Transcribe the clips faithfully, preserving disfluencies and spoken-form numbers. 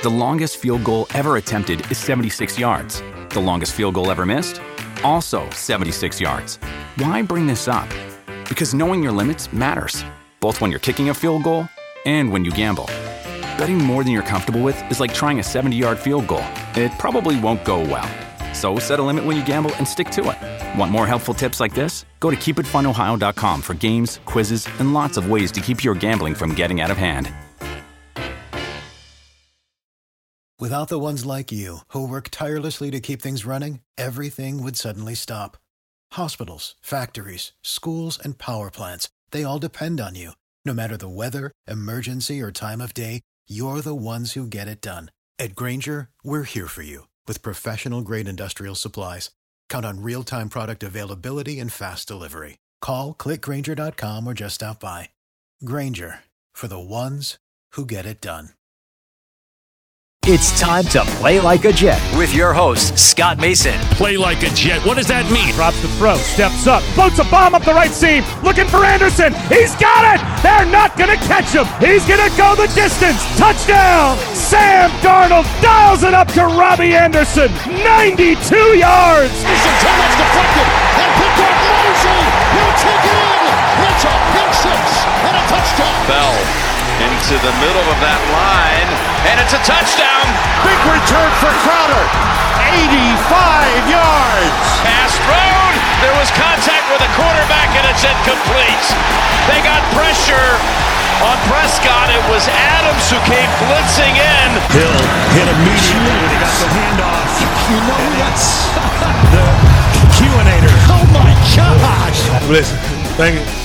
The longest field goal ever attempted is seventy-six yards. The longest field goal ever missed? Also seventy-six yards. Why bring this up? Because knowing your limits matters, both when you're kicking a field goal and when you gamble. Betting more than you're comfortable with is like trying a seventy-yard field goal. It probably won't go well. So set a limit when you gamble and stick to it. Want more helpful tips like this? Go to keep it fun ohio dot com for games, quizzes, and lots of ways to keep your gambling from getting out of hand. Without the ones like you, who work tirelessly to keep things running, everything would suddenly stop. Hospitals, factories, schools, and power plants, they all depend on you. No matter the weather, emergency, or time of day, you're the ones who get it done. At Grainger, we're here for you with professional-grade industrial supplies. Count on real-time product availability and fast delivery. Call, click Grainger dot com, or just stop by. Grainger, for the ones who get it done. It's time to play like a Jet with your host, Scott Mason. Play like a Jet. What does that mean? Drops the throw, steps up, floats a bomb up the right seam, looking for Anderson. He's got it! They're not going to catch him. He's going to go the distance. Touchdown! Sam Darnold dials it up to Robbie Anderson. ninety-two yards! Anderson, too much deflected, and picked off Mosley. He'll take it in. It's a pick six and a touchdown. Bell into the middle of that line, and it's a touchdown. Big return for Crowder. eighty-five yards. Pass thrown. There was contact with the quarterback, and it's incomplete. They got pressure on Prescott. It was Adams who came blitzing in. Hill hit immediately when he got the handoff. You know what's the Q-inator. Oh my gosh. Listen, thank you.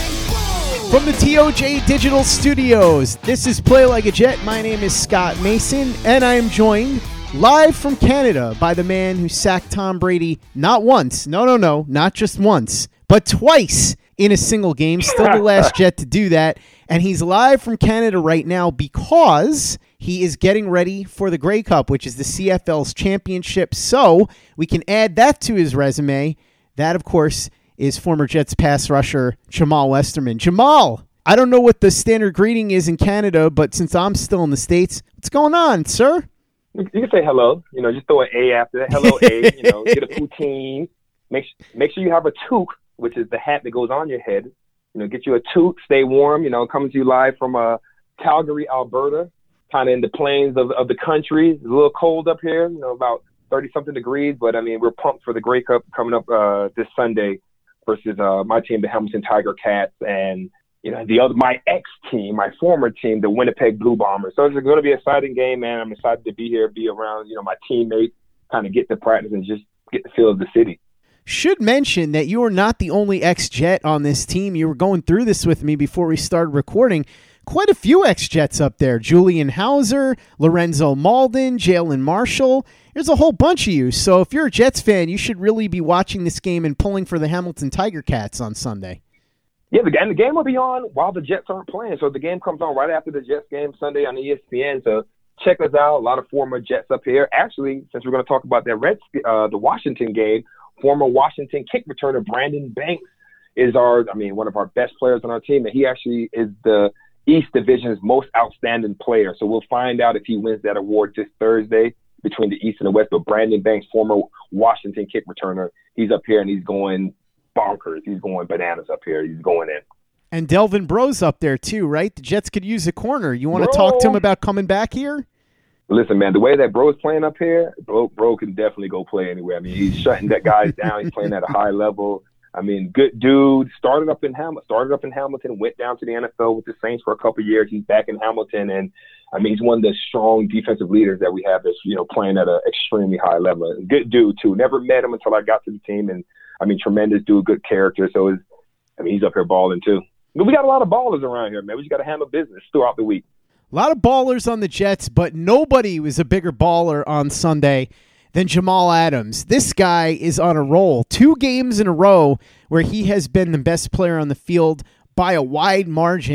From the T O J Digital Studios, this is Play Like a Jet. My name is Scott Mason, and I am joined live from Canada by the man who sacked Tom Brady not once, no, no, no, not just once, but twice in a single game. Still the last Jet to do that, and he's live from Canada right now because he is getting ready for the Grey Cup, which is the C F L's championship, so we can add that to his resume. That, of course, is former Jets pass rusher Jamal Westerman. Jamal, I don't know what the standard greeting is in Canada, but since I'm still in the States, what's going on, sir? You can say hello. You know, just throw an A after that. Hello, A. You know, get a poutine. Make make sure you have a toque, which is the hat that goes on your head. You know, get you a toque. Stay warm. You know, coming to you live from uh, Calgary, Alberta, kind of in the plains of, of the country. It's a little cold up here. You know, about thirty something degrees. But I mean, we're pumped for the Grey Cup coming up uh, this Sunday versus uh, my team, the Hamilton Tiger Cats, and you know the other my ex team, my former team, the Winnipeg Blue Bombers. So it's going to be an exciting game, man. I'm excited to be here, be around, you know, my teammates, kind of get to practice and just get the feel of the city. Should mention that you are not the only ex-Jet on this team. You were going through this with me before we started recording. Quite a few ex-Jets up there. Julian Hauser, Lorenzo Malden, Jalen Marshall. There's a whole bunch of you. So if you're a Jets fan, you should really be watching this game and pulling for the Hamilton Tiger Cats on Sunday. Yeah, the, and the game will be on while the Jets aren't playing. So the game comes on right after the Jets game Sunday on E S P N. So check us out. A lot of former Jets up here. Actually, since we're going to talk about that Reds, uh, the Washington game, former Washington kick returner Brandon Banks is our, I mean, one of our best players on our team. And he actually is the East Division's most outstanding player. So we'll find out if he wins that award this Thursday between the East and the West. But Brandon Banks, former Washington kick returner, he's up here and he's going bonkers. He's going bananas up here. He's going in. And Delvin Bro's up there too, right? The Jets could use a corner. You want Bro. to talk to him about coming back here? Listen, man, the way that Bro's playing up here, Bro, Bro can definitely go play anywhere. I mean, he's shutting that guys down. He's playing at a high level. I mean, good dude. Started up in Hamilton. Started up in Hamilton. Went down to the N F L with the Saints for a couple of years. He's back in Hamilton, and I mean, he's one of the strong defensive leaders that we have that's, you know, playing at an extremely high level. Good dude too. Never met him until I got to the team, and I mean, tremendous dude, good character. So, it's, I mean, he's up here balling too. But we got a lot of ballers around here, man. We just got to handle business throughout the week. A lot of ballers on the Jets, but nobody was a bigger baller on Sunday than Jamal Adams. This guy is on a roll. Two games in a row where he has been the best player on the field by a wide margin.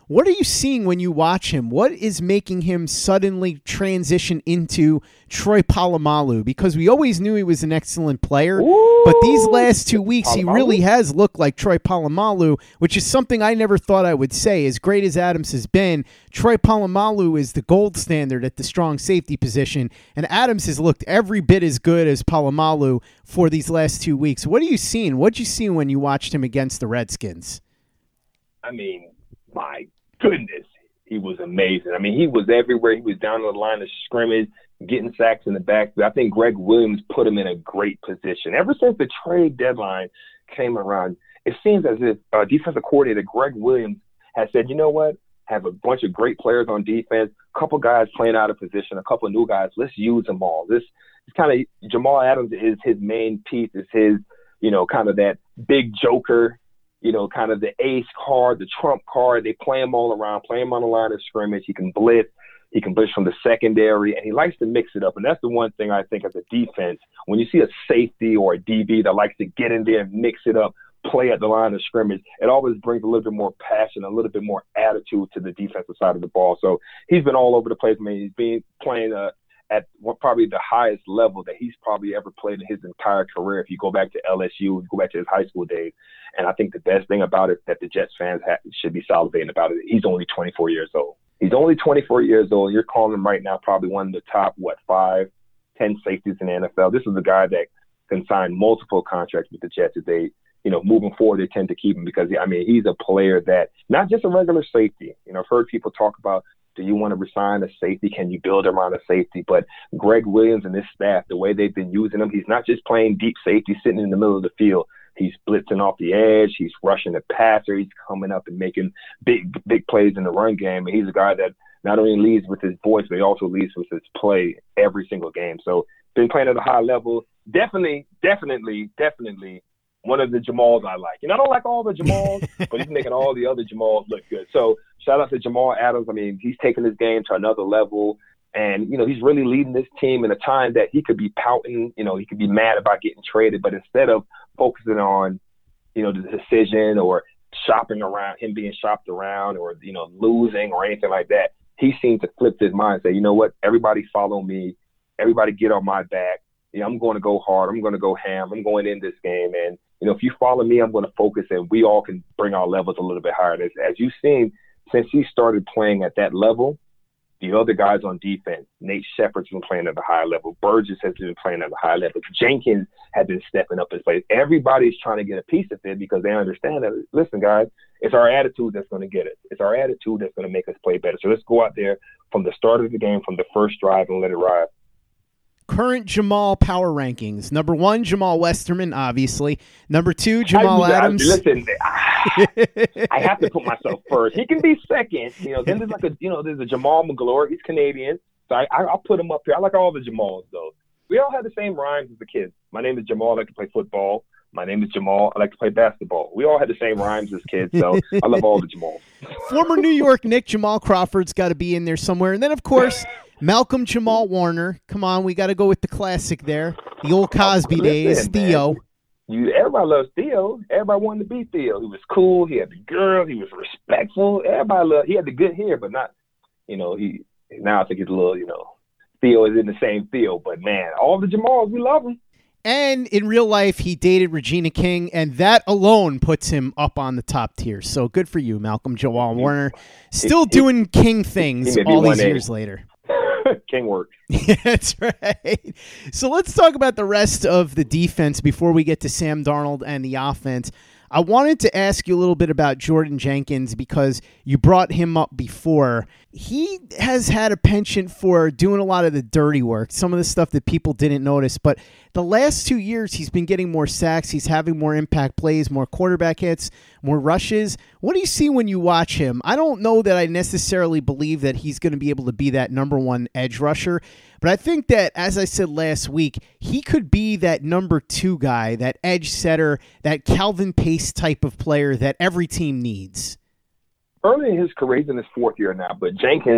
What are you seeing when you watch him? What is making him suddenly transition into Troy Polamalu? Because we always knew he was an excellent player, Ooh, but these last two weeks Polamalu? he really has looked like Troy Polamalu, which is something I never thought I would say. As great as Adams has been, Troy Polamalu is the gold standard at the strong safety position, and Adams has looked every bit as good as Polamalu for these last two weeks. What are you seeing? What did you see when you watched him against the Redskins? I mean, my goodness, he was amazing. I mean, he was everywhere. He was down on the line of scrimmage, getting sacks in the backfield. I think Greg Williams put him in a great position. Ever since the trade deadline came around, it seems as if uh, defensive coordinator Greg Williams has said, you know what, have a bunch of great players on defense, a couple guys playing out of position, a couple of new guys. Let's use them all. This is kind of Jamal Adams is his main piece, is his, you know, kind of that big joker, you know, kind of the ace card, the trump card. They play him all around, play him on the line of scrimmage. He can blitz. He can blitz from the secondary, and he likes to mix it up. And that's the one thing I think as a defense, when you see a safety or a D B that likes to get in there and mix it up, play at the line of scrimmage, it always brings a little bit more passion, a little bit more attitude to the defensive side of the ball. So he's been all over the place. I mean, he's been playing uh, at what, probably the highest level that he's probably ever played in his entire career. If you go back to L S U, go back to his high school days. And I think the best thing about it that the Jets fans have, should be salivating about it, he's only twenty-four years old. He's only twenty-four years old. You're calling him right now probably one of the top, what, five, ten safeties in the N F L. This is a guy that can sign multiple contracts with the Jets if they, you know, moving forward, they tend to keep him because, I mean, he's a player that not just a regular safety. You know, I've heard people talk about, do you want to resign a safety? Can you build around a safety? But Greg Williams and his staff, the way they've been using him, he's not just playing deep safety sitting in the middle of the field. He's blitzing off the edge. He's rushing the passer. He's coming up and making big, big plays in the run game. And he's a guy that not only leads with his voice, but he also leads with his play every single game. So been playing at a high level. Definitely, definitely, definitely one of the Jamals I like. And I don't like all the Jamals, but he's making all the other Jamals look good. So shout out to Jamal Adams. I mean, he's taking his game to another level. And, you know, he's really leading this team in a time that he could be pouting, you know, he could be mad about getting traded. But instead of focusing on, you know, the decision or shopping around, him being shopped around or, you know, losing or anything like that, he seems to flip his mind and say, you know what, everybody follow me. Everybody get on my back. You know, I'm going to go hard. I'm going to go ham. I'm going in this game. And, you know, if you follow me, I'm going to focus and we all can bring our levels a little bit higher. As, as you've seen, since he started playing at that level, the other guys on defense, Nate Shepard's been playing at a high level. Burgess has been playing at a high level. Jenkins has been stepping up his play. Everybody's trying to get a piece of it because they understand that, listen, guys, it's our attitude that's going to get it. It's our attitude that's going to make us play better. So let's go out there from the start of the game, from the first drive, and let it ride. Current Jamal power rankings. Number one, Jamal Westerman, obviously. Number two, Jamal I, Adams. Listen, I, I have to put myself first. He can be second. You know, then there's like a, you know, there's a Jamal McGlory. He's Canadian. So I, I, I'll put him up here. I like all the Jamals, though. We all have the same rhymes as the kids. My name is Jamal. I like to play football. My name is Jamal. I like to play basketball. We all had the same rhymes as kids, so I love all the Jamals. Former New York Knick Jamal Crawford's got to be in there somewhere. And then, of course, Malcolm Jamal Warner. Come on, we got to go with the classic there. The old Cosby Listen, days, Theo. Man, you, everybody loves Theo. Everybody wanted to be Theo. He was cool. He had the girl. He was respectful. Everybody loved. He had the good hair, but not, you know, he. Now I think he's a little, you know, Theo is in the same Theo. But, man, all the Jamals, we love them. And in real life, he dated Regina King, and that alone puts him up on the top tier. So good for you, Malcolm Jamal Warner. Still he, doing he, King things all these years later. King work. Yeah, that's right. So let's talk about the rest of the defense before we get to Sam Darnold and the offense. I wanted to ask you a little bit about Jordan Jenkins because you brought him up before. He has had a penchant for doing a lot of the dirty work, some of the stuff that people didn't notice. But the last two years, he's been getting more sacks. He's having more impact plays, more quarterback hits, more rushes. What do you see when you watch him? I don't know that I necessarily believe that he's going to be able to be that number one edge rusher. But I think that, as I said last week, he could be that number two guy, that edge setter, that Calvin Pace type of player that every team needs. Early in his career, he's in his fourth year now, but Jenkins,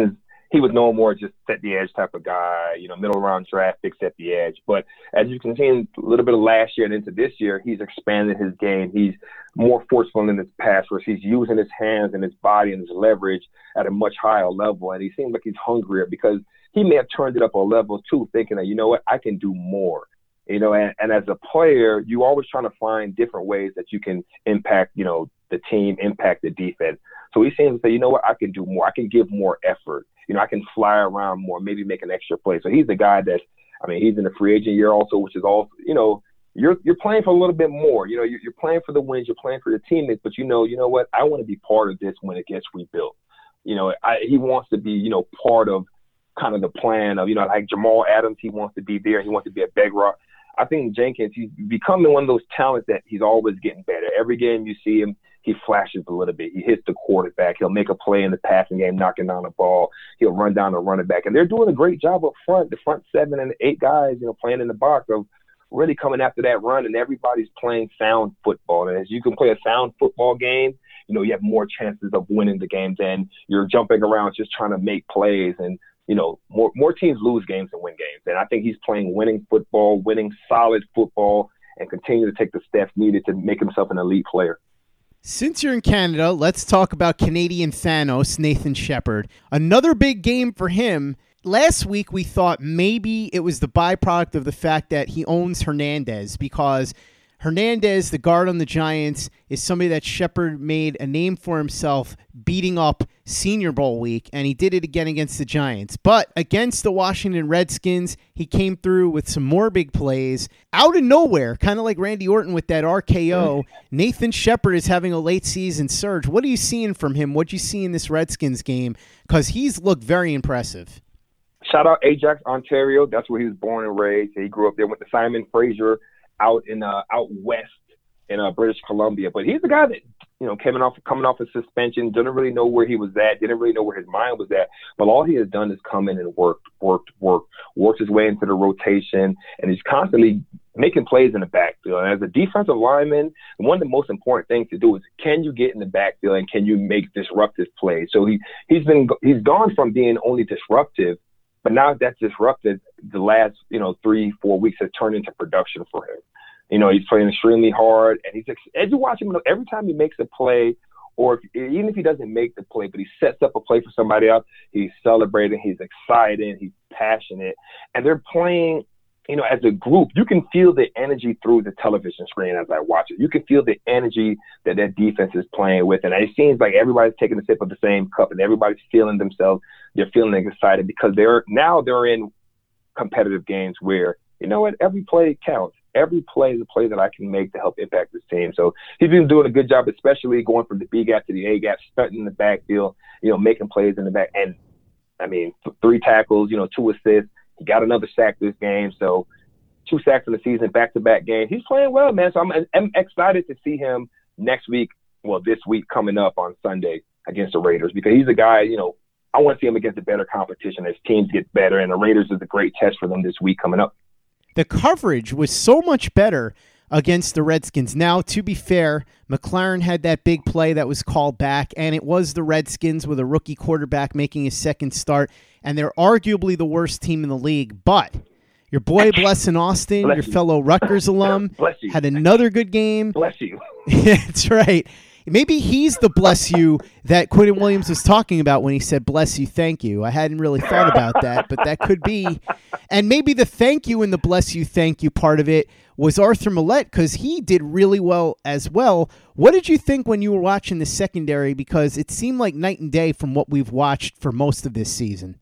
he was no more just set the edge type of guy, you know, middle round draft pick, set the edge. But as you can see in a little bit of last year and into this year, he's expanded his game. He's more forceful in his pass rush. He's using his hands and his body and his leverage at a much higher level. And he seems like he's hungrier because he may have turned it up a level too, thinking that, you know what, I can do more. You know, and, and as a player, you're always trying to find different ways that you can impact, you know, the team, impact the defense. So he seems to say, you know what, I can do more. I can give more effort. You know, I can fly around more, maybe make an extra play. So he's the guy that, I mean, he's in the free agent year also, which is also, you know, you're you're playing for a little bit more. You know, you're, you're playing for the wins, you're playing for the teammates, but you know, you know what, I want to be part of this when it gets rebuilt. You know, I, he wants to be, you know, part of kind of the plan of, you know, like Jamal Adams, he wants to be there. He wants to be a bedrock. I think Jenkins, he's becoming one of those talents that he's always getting better. Every game you see him, he flashes a little bit. He hits the quarterback. He'll make a play in the passing game, knocking down the ball. He'll run down the running back. And they're doing a great job up front, the front seven and eight guys, you know, playing in the box of really coming after that run, and everybody's playing sound football. And as you can play a sound football game, you know, you have more chances of winning the games than you're jumping around just trying to make plays. And, you know, more more teams lose games than win games. And I think he's playing winning football, winning solid football, and continue to take the steps needed to make himself an elite player. Since you're in Canada, let's talk about Canadian Thanos, Nathan Shepherd. Another big game for him. Last week, we thought maybe it was the byproduct of the fact that he owns Hernandez, because Hernandez, the guard on the Giants, is somebody that Shepherd made a name for himself beating up Senior Bowl week, and he did it again against the Giants. But against the Washington Redskins, he came through with some more big plays. Out of nowhere, kind of like Randy Orton with that R K O, Nathan Shepherd is having a late season surge. What are you seeing from him? What do you see in this Redskins game? Because he's looked very impressive. Shout out Ajax, Ontario. That's where he was born and raised. He grew up there with the Simon Fraser out in uh, out west in uh, British Columbia. But he's the guy that, you know, coming off coming off a suspension, didn't really know where he was at, didn't really know where his mind was at. But all he has done is come in and worked, worked, worked, worked his way into the rotation, and he's constantly making plays in the backfield. And as a defensive lineman, one of the most important things to do is, can you get in the backfield and can you make disruptive plays? So he he's been he's gone from being only disruptive, but now that's disrupted. The last, you know, three, four weeks has turned into production for him. You know, he's playing extremely hard, and he's as you watch him, every time he makes a play, or if, even if he doesn't make the play, but he sets up a play for somebody else, he's celebrating, he's excited, he's passionate, and they're playing, you know, as a group. You can feel the energy through the television screen as I watch it. You can feel the energy that that defense is playing with, and it seems like everybody's taking a sip of the same cup, and everybody's feeling themselves. They're feeling excited because they're now they're in competitive games where, you know what, every play counts. Every play is a play that I can make to help impact this team. So he's been doing a good job, especially going from the B gap to the A gap, stunting in the backfield, you know, making plays in the back. And I mean, three tackles, you know, two assists. He got another sack this game. So two sacks in the season, back-to-back games. He's playing well, man. So I'm, I'm excited to see him next week. Well, this week coming up on Sunday against the Raiders, because he's a guy, you know, I want to see him against a better competition as teams get better. And the Raiders is a great test for them this week coming up. The coverage was so much better against the Redskins. Now, to be fair, McLaren had that big play that was called back, and it was the Redskins with a rookie quarterback making his second start, and they're arguably the worst team in the league. But your boy Blessin Austin, Bless your you. fellow Rutgers alum, had another good game. Bless you. That's right. Maybe he's the bless you that Quentin Williams was talking about when he said, bless you, thank you. I hadn't really thought about that, but that could be. And maybe the thank you and the bless you, thank you part of it was Arthur Millette, because he did really well as well. What did you think when you were watching the secondary? Because it seemed like night and day from what we've watched for most of this season.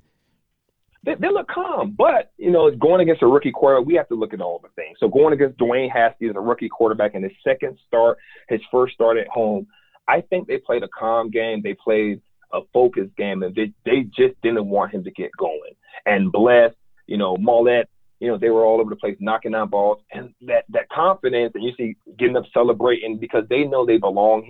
They, they look calm, but, you know, going against a rookie quarterback, we have to look at all the things. So going against Dwayne Haskins, a rookie quarterback, in his second start, his first start at home, I think they played a calm game. They played a focused game, and they, they just didn't want him to get going. And Bless, you know, Mollett, you know, they were all over the place knocking down balls. And that, that confidence, and you see getting up celebrating because they know they belong here.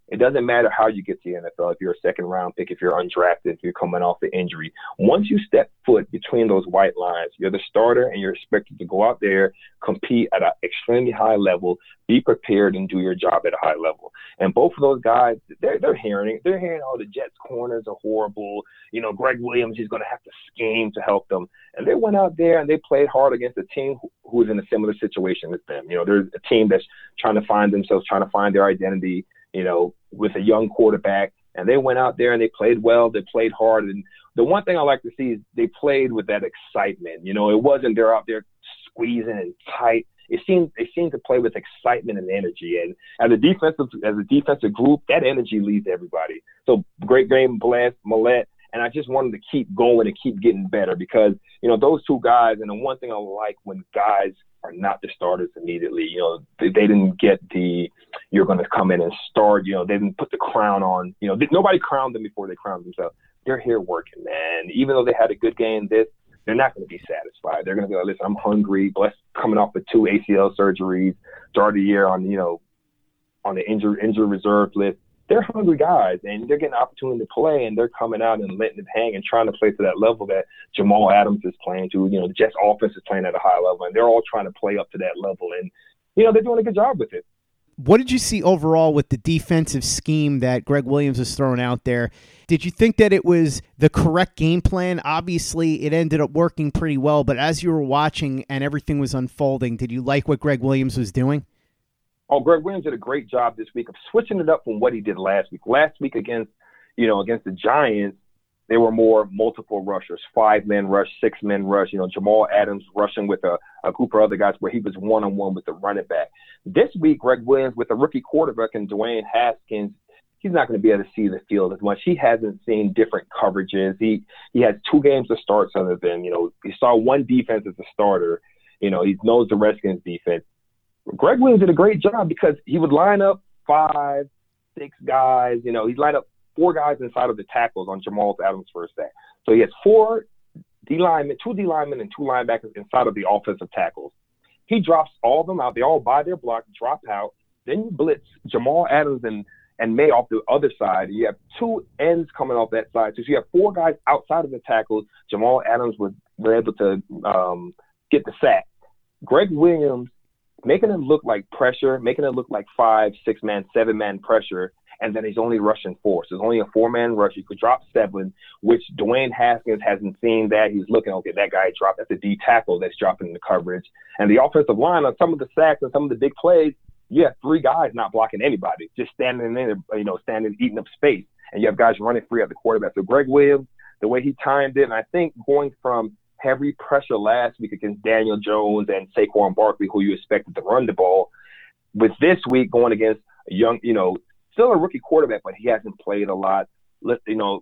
It doesn't matter how you get to the N F L, if you're a second round pick, if you're undrafted, if you're coming off the injury. Once you step foot between those white lines, you're the starter and you're expected to go out there, compete at an extremely high level, be prepared and do your job at a high level. And both of those guys, they're, they're hearing, they're hearing, oh, the Jets corners are horrible. You know, Greg Williams is going to have to scheme to help them. And they went out there and they played hard against a team who, who is in a similar situation as them. You know, there's a team that's trying to find themselves, trying to find their identity, you know, with a young quarterback, and they went out there and they played well, they played hard. And the one thing I like to see is they played with that excitement. You know, it wasn't they're out there squeezing and tight. It seemed they seemed to play with excitement and energy. And as a defensive as a defensive group, that energy leads everybody. So great game, Millett. And I just wanted to keep going and keep getting better because, you know, those two guys, and the one thing I like when guys are not the starters immediately, you know, they, they didn't get the, you're going to come in and start, you know, they didn't put the crown on, you know, they, nobody crowned them before they crowned themselves. They're here working, man. Even though they had a good game, this, they're not going to be satisfied. They're going to be like, listen, I'm hungry, blessed, coming off of two A C L surgeries, start of the year on, you know, on the injury, injury reserve list. They're hungry guys, and they're getting an opportunity to play, and they're coming out and letting it hang and trying to play to that level that Jamal Adams is playing to. You know, the Jets offense is playing at a high level, and they're all trying to play up to that level. And, you know, they're doing a good job with it. What did you see overall with the defensive scheme that Greg Williams was throwing out there? Did you think that it was the correct game plan? Obviously, it ended up working pretty well, but as you were watching and everything was unfolding, did you like what Greg Williams was doing? Oh, Greg Williams did a great job this week of switching it up from what he did last week. Last week against, you know, against the Giants, they were more multiple rushers, five-man rush, six-man rush. You know, Jamal Adams rushing with a, a group of other guys where he was one-on-one with the running back. This week, Greg Williams with a rookie quarterback and Dwayne Haskins, he's not going to be able to see the field as much. He hasn't seen different coverages. He he has two games to start other than, you know, he saw one defense as a starter. You know, he knows the Redskins defense. Greg Williams did a great job because he would line up five, six guys. You know, he'd line up four guys inside of the tackles on Jamal Adams' first sack. So he has four D linemen, two D linemen, and two linebackers inside of the offensive tackles. He drops all of them out. They all buy their block, drop out. Then you blitz Jamal Adams and, and May off the other side. You have two ends coming off that side. So you have four guys outside of the tackles. Jamal Adams was able to um, get the sack. Greg Williams making it look like pressure, making it look like five, six-man, seven-man pressure, and then he's only rushing four. So it's only a four-man rush. You could drop seven, which Dwayne Haskins hasn't seen that. He's looking, okay, that guy dropped. That's a D tackle that's dropping the coverage. And the offensive line, on some of the sacks and some of the big plays, you have three guys not blocking anybody, just standing there, you know, standing, eating up space. And you have guys running free at the quarterback. So Greg Williams, the way he timed it, and I think going from heavy pressure last week against Daniel Jones and Saquon Barkley, who you expected to run the ball, with this week going against a young, you know, still a rookie quarterback, but he hasn't played a lot, you know,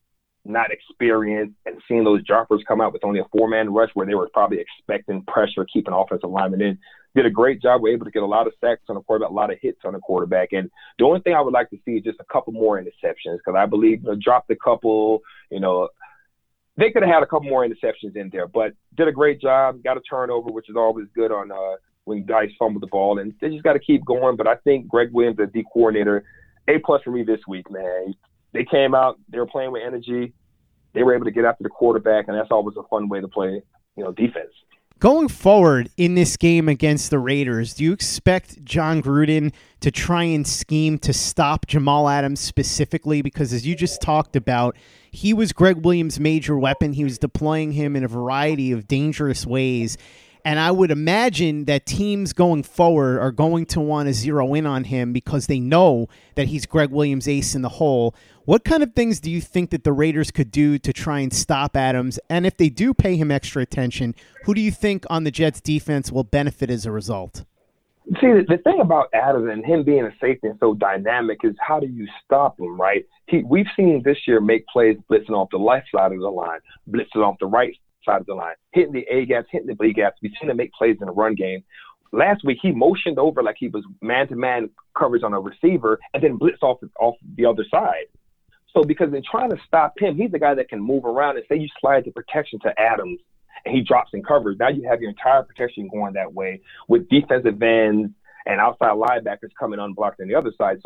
not experienced, and seeing those droppers come out with only a four-man rush where they were probably expecting pressure, keeping offensive linemen in, did a great job. We're able to get a lot of sacks on the quarterback, a lot of hits on the quarterback. And the only thing I would like to see is just a couple more interceptions, because I believe, you know, dropped a couple, you know, they could have had a couple more interceptions in there, but did a great job, got a turnover, which is always good on uh, when guys fumble the ball, and they just got to keep going. But I think Greg Williams, the D coordinator, A-plus for me this week, man. They came out, they were playing with energy, they were able to get after the quarterback, and that's always a fun way to play, you know, defense. Going forward in this game against the Raiders, do you expect John Gruden to try and scheme to stop Jamal Adams specifically? Because as you just talked about, he was Greg Williams' major weapon. He was deploying him in a variety of dangerous ways. And I would imagine that teams going forward are going to want to zero in on him because they know that he's Greg Williams' ace in the hole. What kind of things do you think that the Raiders could do to try and stop Adams? And if they do pay him extra attention, who do you think on the Jets defense will benefit as a result? See, the thing about Adams and him being a safety and so dynamic is how do you stop him, right? He, we've seen this year make plays blitzing off the left side of the line, blitzing off the right side of the line, hitting the A gaps, hitting the B gaps. We've seen him make plays in the run game. Last week, he motioned over like he was man-to-man coverage on a receiver and then blitzed off, off the other side. So because they're trying to stop him, he's the guy that can move around and say you slide the protection to Adams and he drops in coverage. Now you have your entire protection going that way with defensive ends and outside linebackers coming unblocked on the other side. So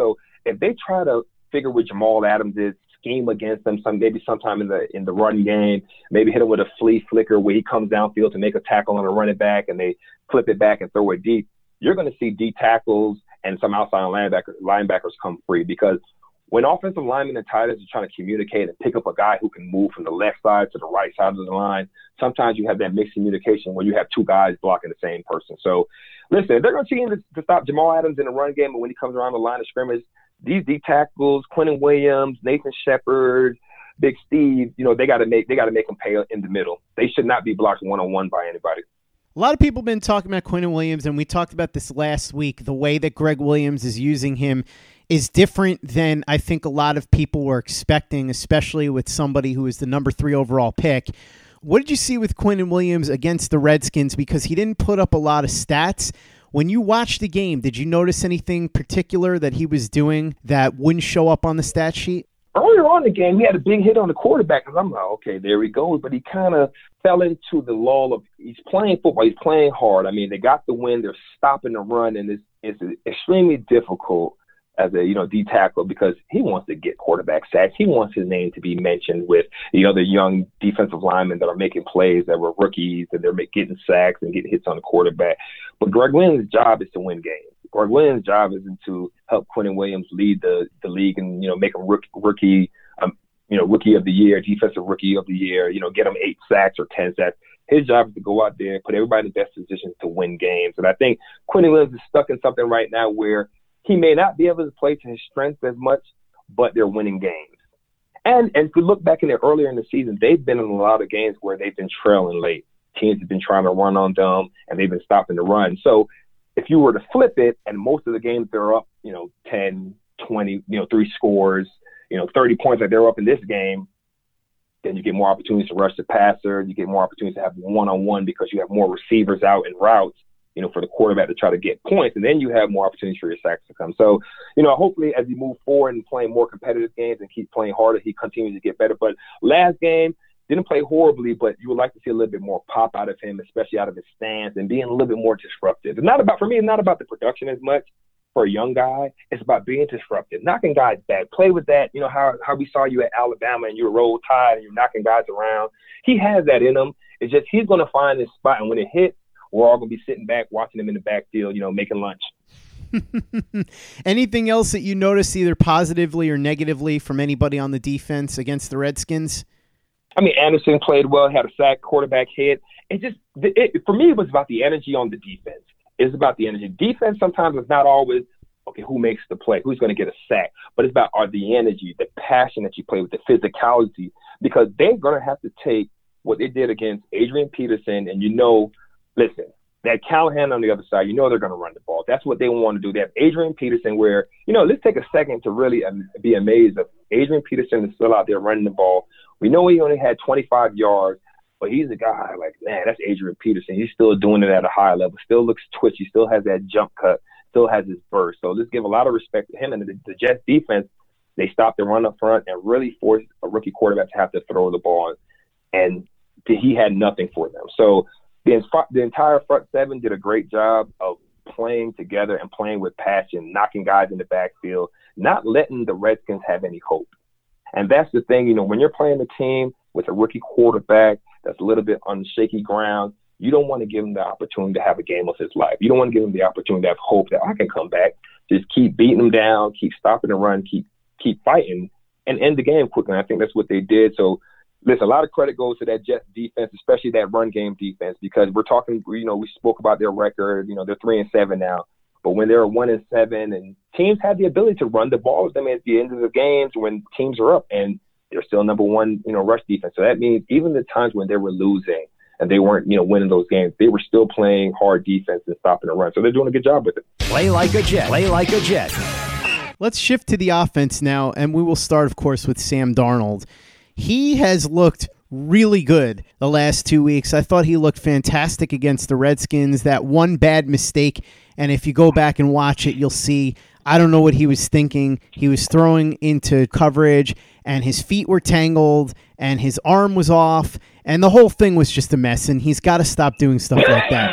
if they try to figure what Jamal Adams is, scheme against them, some maybe sometime in the in the run game, maybe hit him with a flea flicker where he comes downfield to make a tackle on a running back and they flip it back and throw it deep, you're going to see D tackles and some outside linebacker, linebackers come free, because when offensive linemen and tight ends are trying to communicate and pick up a guy who can move from the left side to the right side of the line, sometimes you have that mixed communication where you have two guys blocking the same person. So, listen, they're going to team to, to stop Jamal Adams in the run game, but when he comes around the line of scrimmage, these D tackles, Quentin Williams, Nathan Shepard, Big Steve, you know, they got to make they got to make them pay in the middle. They should not be blocked one on one by anybody. A lot of people have been talking about Quentin Williams, and we talked about this last week. The way that Greg Williams is using him is different than I think a lot of people were expecting, especially with somebody who is the number three overall pick. What did you see with Quentin Williams against the Redskins? Because he didn't put up a lot of stats. When you watched the game, did you notice anything particular that he was doing that wouldn't show up on the stat sheet? Earlier on in the game, he had a big hit on the quarterback, and I'm like, okay, there he goes. But he kind of fell into the lull of he's playing football. He's playing hard. I mean, they got the win. They're stopping the run, and it's, it's extremely difficult as a, you know, D tackle, because he wants to get quarterback sacks. He wants his name to be mentioned with the other young defensive linemen that are making plays that were rookies, and they're getting sacks and getting hits on the quarterback. But Greg Williams' job is to win games. Greg Williams' job isn't to help Quentin Williams lead the, the league and, you know, make him rookie, rookie um, you know, rookie of the year, defensive rookie of the year, you know, get him eight sacks or ten sacks. His job is to go out there, put everybody in the best position to win games. And I think Quentin Williams is stuck in something right now where he may not be able to play to his strengths as much, but they're winning games. And, and if you look back in there earlier in the season, they've been in a lot of games where they've been trailing late. Teams have been trying to run on them, and they've been stopping the run. So if you were to flip it, and most of the games they're up, you know, ten, twenty, you know, three scores, you know, thirty points like they're up in this game, then you get more opportunities to rush the passer. You get more opportunities to have one-on-one because you have more receivers out in routes, you know, for the quarterback to try to get points. And then you have more opportunities for your sacks to come. So, you know, hopefully as you move forward and playing more competitive games and keep playing harder, he continues to get better. But last game, didn't play horribly, but you would like to see a little bit more pop out of him, especially out of his stance and being a little bit more disruptive. It's not about, for me, it's not about the production as much for a young guy. It's about being disruptive, knocking guys back. Play with that, you know, how, how we saw you at Alabama and you were roll tide and you're knocking guys around. He has that in him. It's just he's going to find his spot, and when it hits, we're all going to be sitting back watching him in the backfield, you know, making lunch. Anything else that you noticed either positively or negatively from anybody on the defense against the Redskins? I mean, Anderson played well, had a sack, quarterback hit. It just, it, for me, it was about the energy on the defense. It's about the energy. Defense sometimes is not always, okay, who makes the play, who's going to get a sack, but it's about are the energy, the passion that you play with, the physicality, because they're going to have to take what they did against Adrian Peterson, and you know, listen, that Callahan on the other side, you know they're going to run the ball. That's what they want to do. They have Adrian Peterson where, you know, let's take a second to really um, be amazed that Adrian Peterson is still out there running the ball. We know he only had twenty-five yards, but he's a guy like, man, that's Adrian Peterson. He's still doing it at a high level, still looks twitchy, still has that jump cut, still has his burst. So let's give a lot of respect to him. And the, the Jets defense, they stopped the run up front and really forced a rookie quarterback to have to throw the ball. And he had nothing for them. So the, the entire front seven did a great job of playing together and playing with passion, knocking guys in the backfield, not letting the Redskins have any hope. And that's the thing, you know, when you're playing a team with a rookie quarterback that's a little bit on shaky ground, you don't want to give him the opportunity to have a game of his life. You don't want to give him the opportunity to have hope that I can come back. Just keep beating him down, keep stopping the run, keep keep fighting, and end the game quickly. And I think that's what they did. So, listen, a lot of credit goes to that Jets defense, especially that run game defense, because we're talking, you know, we spoke about their record. You know, they're three and seven now. But when they're one and seven, and teams have the ability to run the ball with them at the end of the games when teams are up, and they're still number one, you know, rush defense. So that means even the times when they were losing and they weren't, you know, winning those games, they were still playing hard defense and stopping the run. So they're doing a good job with it. Play like a Jet. Play like a Jet. Let's shift to the offense now, and we will start, of course, with Sam Darnold. He has looked really good the last two weeks. I thought he looked fantastic against the Redskins. That one bad mistake, and if you go back and watch it, you'll see, I don't know what he was thinking. He was throwing into coverage, and his feet were tangled, and his arm was off, and the whole thing was just a mess, and he's got to stop doing stuff like that.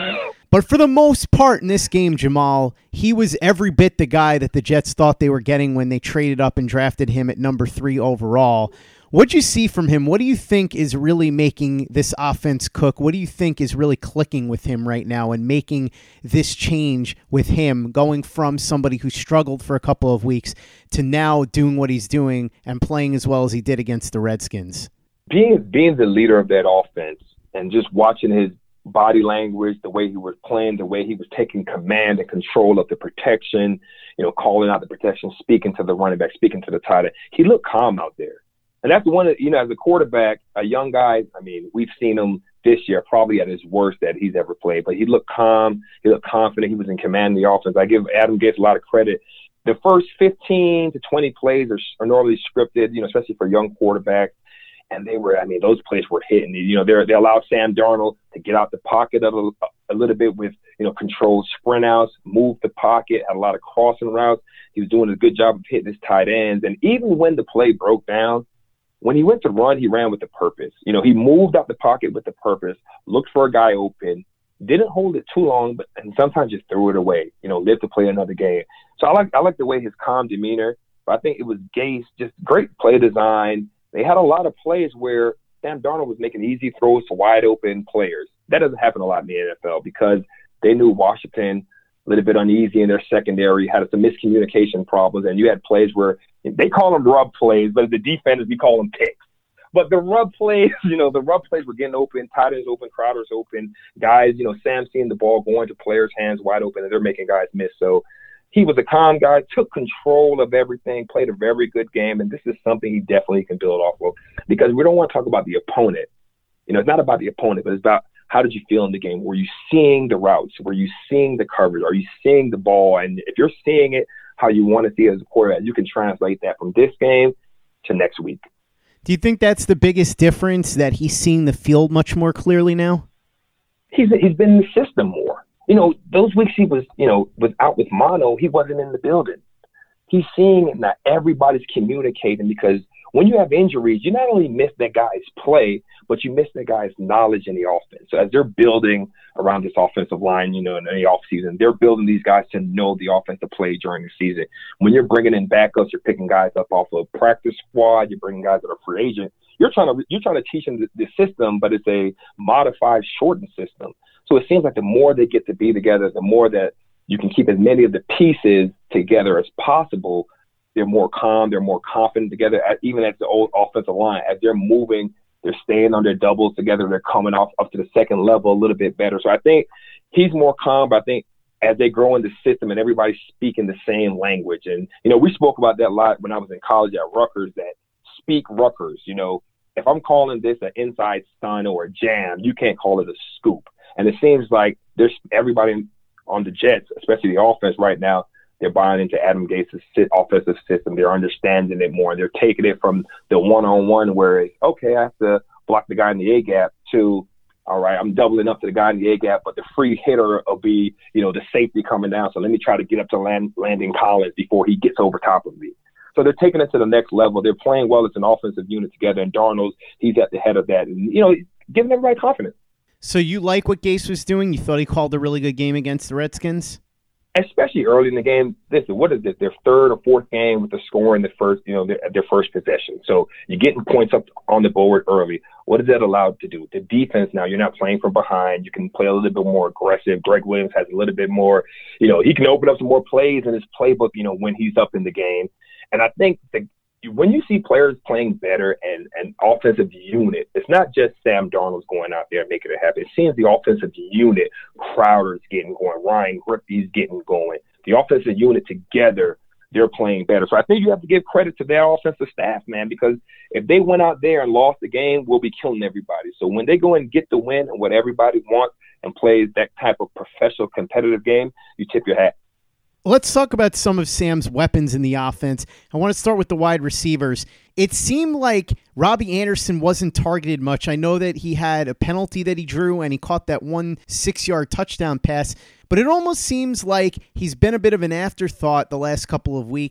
But for the most part in this game, Jamal, he was every bit the guy that the Jets thought they were getting when they traded up and drafted him at number three overall. What'd you see from him? What do you think is really making this offense cook? What do you think is really clicking with him right now and making this change with him, going from somebody who struggled for a couple of weeks to now doing what he's doing and playing as well as he did against the Redskins? Being being the leader of that offense and just watching his body language, the way he was playing, the way he was taking command and control of the protection, you know, calling out the protection, speaking to the running back, speaking to the tight end. He looked calm out there. And that's one of, you know, as a quarterback, a young guy, I mean, we've seen him this year probably at his worst that he's ever played, but he looked calm. He looked confident. He was in command of the offense. I give Adam Gase a lot of credit. The first fifteen to twenty plays are, are normally scripted, you know, especially for young quarterbacks. And they were, I mean, those plays were hitting. You know, they they allowed Sam Darnold to get out the pocket a little, a little bit with, you know, controlled sprint outs, move the pocket, had a lot of crossing routes. He was doing a good job of hitting his tight ends. And even when the play broke down, when he went to run, he ran with a purpose. You know, he moved out the pocket with a purpose, looked for a guy open, didn't hold it too long, but and sometimes just threw it away, you know, lived to play another game. So I like I like the way his calm demeanor, but I think it was Gase, just great play design. They had a lot of plays where Sam Darnold was making easy throws to wide open players. That doesn't happen a lot in the N F L because they knew Washington a little bit uneasy in their secondary, had some miscommunication problems, and you had plays where they call them rub plays, but the defenders, we call them picks. But the rub plays, you know, the rub plays were getting open, tight ends open, Crowder's open, guys, you know, Sam seeing the ball going to players' hands wide open, and they're making guys miss. So he was a calm guy, took control of everything, played a very good game, and this is something he definitely can build off of because we don't want to talk about the opponent. You know, it's not about the opponent, but it's about how did you feel in the game? Were you seeing the routes? Were you seeing the coverage? Are you seeing the ball? And if you're seeing it how you want to see it as a quarterback, you can translate that from this game to next week. Do you think that's the biggest difference, that he's seeing the field much more clearly now? He's he's been in the system more. You know, those weeks he was, you know, was out with mono, he wasn't in the building. He's seeing that everybody's communicating because when you have injuries, you not only miss that guy's play, but you miss that guy's knowledge in the offense. So as they're building around this offensive line, you know, in the offseason, they're building these guys to know the offensive play during the season. When you're bringing in backups, you're picking guys up off of practice squad, you're bringing guys that are free agent. You're trying to you're trying to teach them the, the system, but it's a modified, shortened system. So it seems like the more they get to be together, the more that you can keep as many of the pieces together as possible. They're more calm, they're more confident together, even at the old offensive line. As they're moving, they're staying on their doubles together, they're coming off up to the second level a little bit better. So I think he's more calm, but I think as they grow in the system and everybody's speaking the same language. And, you know, we spoke about that a lot when I was in college at Rutgers, that speak Rutgers. You know, if I'm calling this an inside stun or a jam, you can't call it a scoop. And it seems like there's everybody on the Jets, especially the offense right now, they're buying into Adam Gase's offensive system. They're understanding it more. They're taking it from the one-on-one where it's, okay, I have to block the guy in the A-gap to, all right, I'm doubling up to the guy in the A-gap, but the free hitter will be, you know, the safety coming down. So let me try to get up to land, Landon Collins before he gets over top of me. So they're taking it to the next level. They're playing well as an offensive unit together, and Darnold, he's at the head of that. And, you know, giving everybody confidence. So you like what Gase was doing? You thought he called a really good game against the Redskins? Especially early in the game. Listen, what is this? Their third or fourth game with the score in the first, you know, their, their first possession. So you're getting points up on the board early. What is that allowed to do? The defense now, you're not playing from behind. You can play a little bit more aggressive. Greg Williams has a little bit more, you know, he can open up some more plays in his playbook, you know, when he's up in the game. And I think the when you see players playing better and an offensive unit, it's not just Sam Darnold's going out there and making it happen. It seems the offensive unit, Crowder's getting going, Ryan Griffey's getting going. The offensive unit together, they're playing better. So I think you have to give credit to their offensive staff, man, because if they went out there and lost the game, we'll be killing everybody. So when they go and get the win and what everybody wants and plays that type of professional competitive game, you tip your hat. Let's talk about some of Sam's weapons in the offense. I want to start with the wide receivers. It seemed like Robbie Anderson wasn't targeted much. I know that he had a penalty that he drew and he caught that one six-yard touchdown pass, but it almost seems like he's been a bit of an afterthought the last couple of weeks.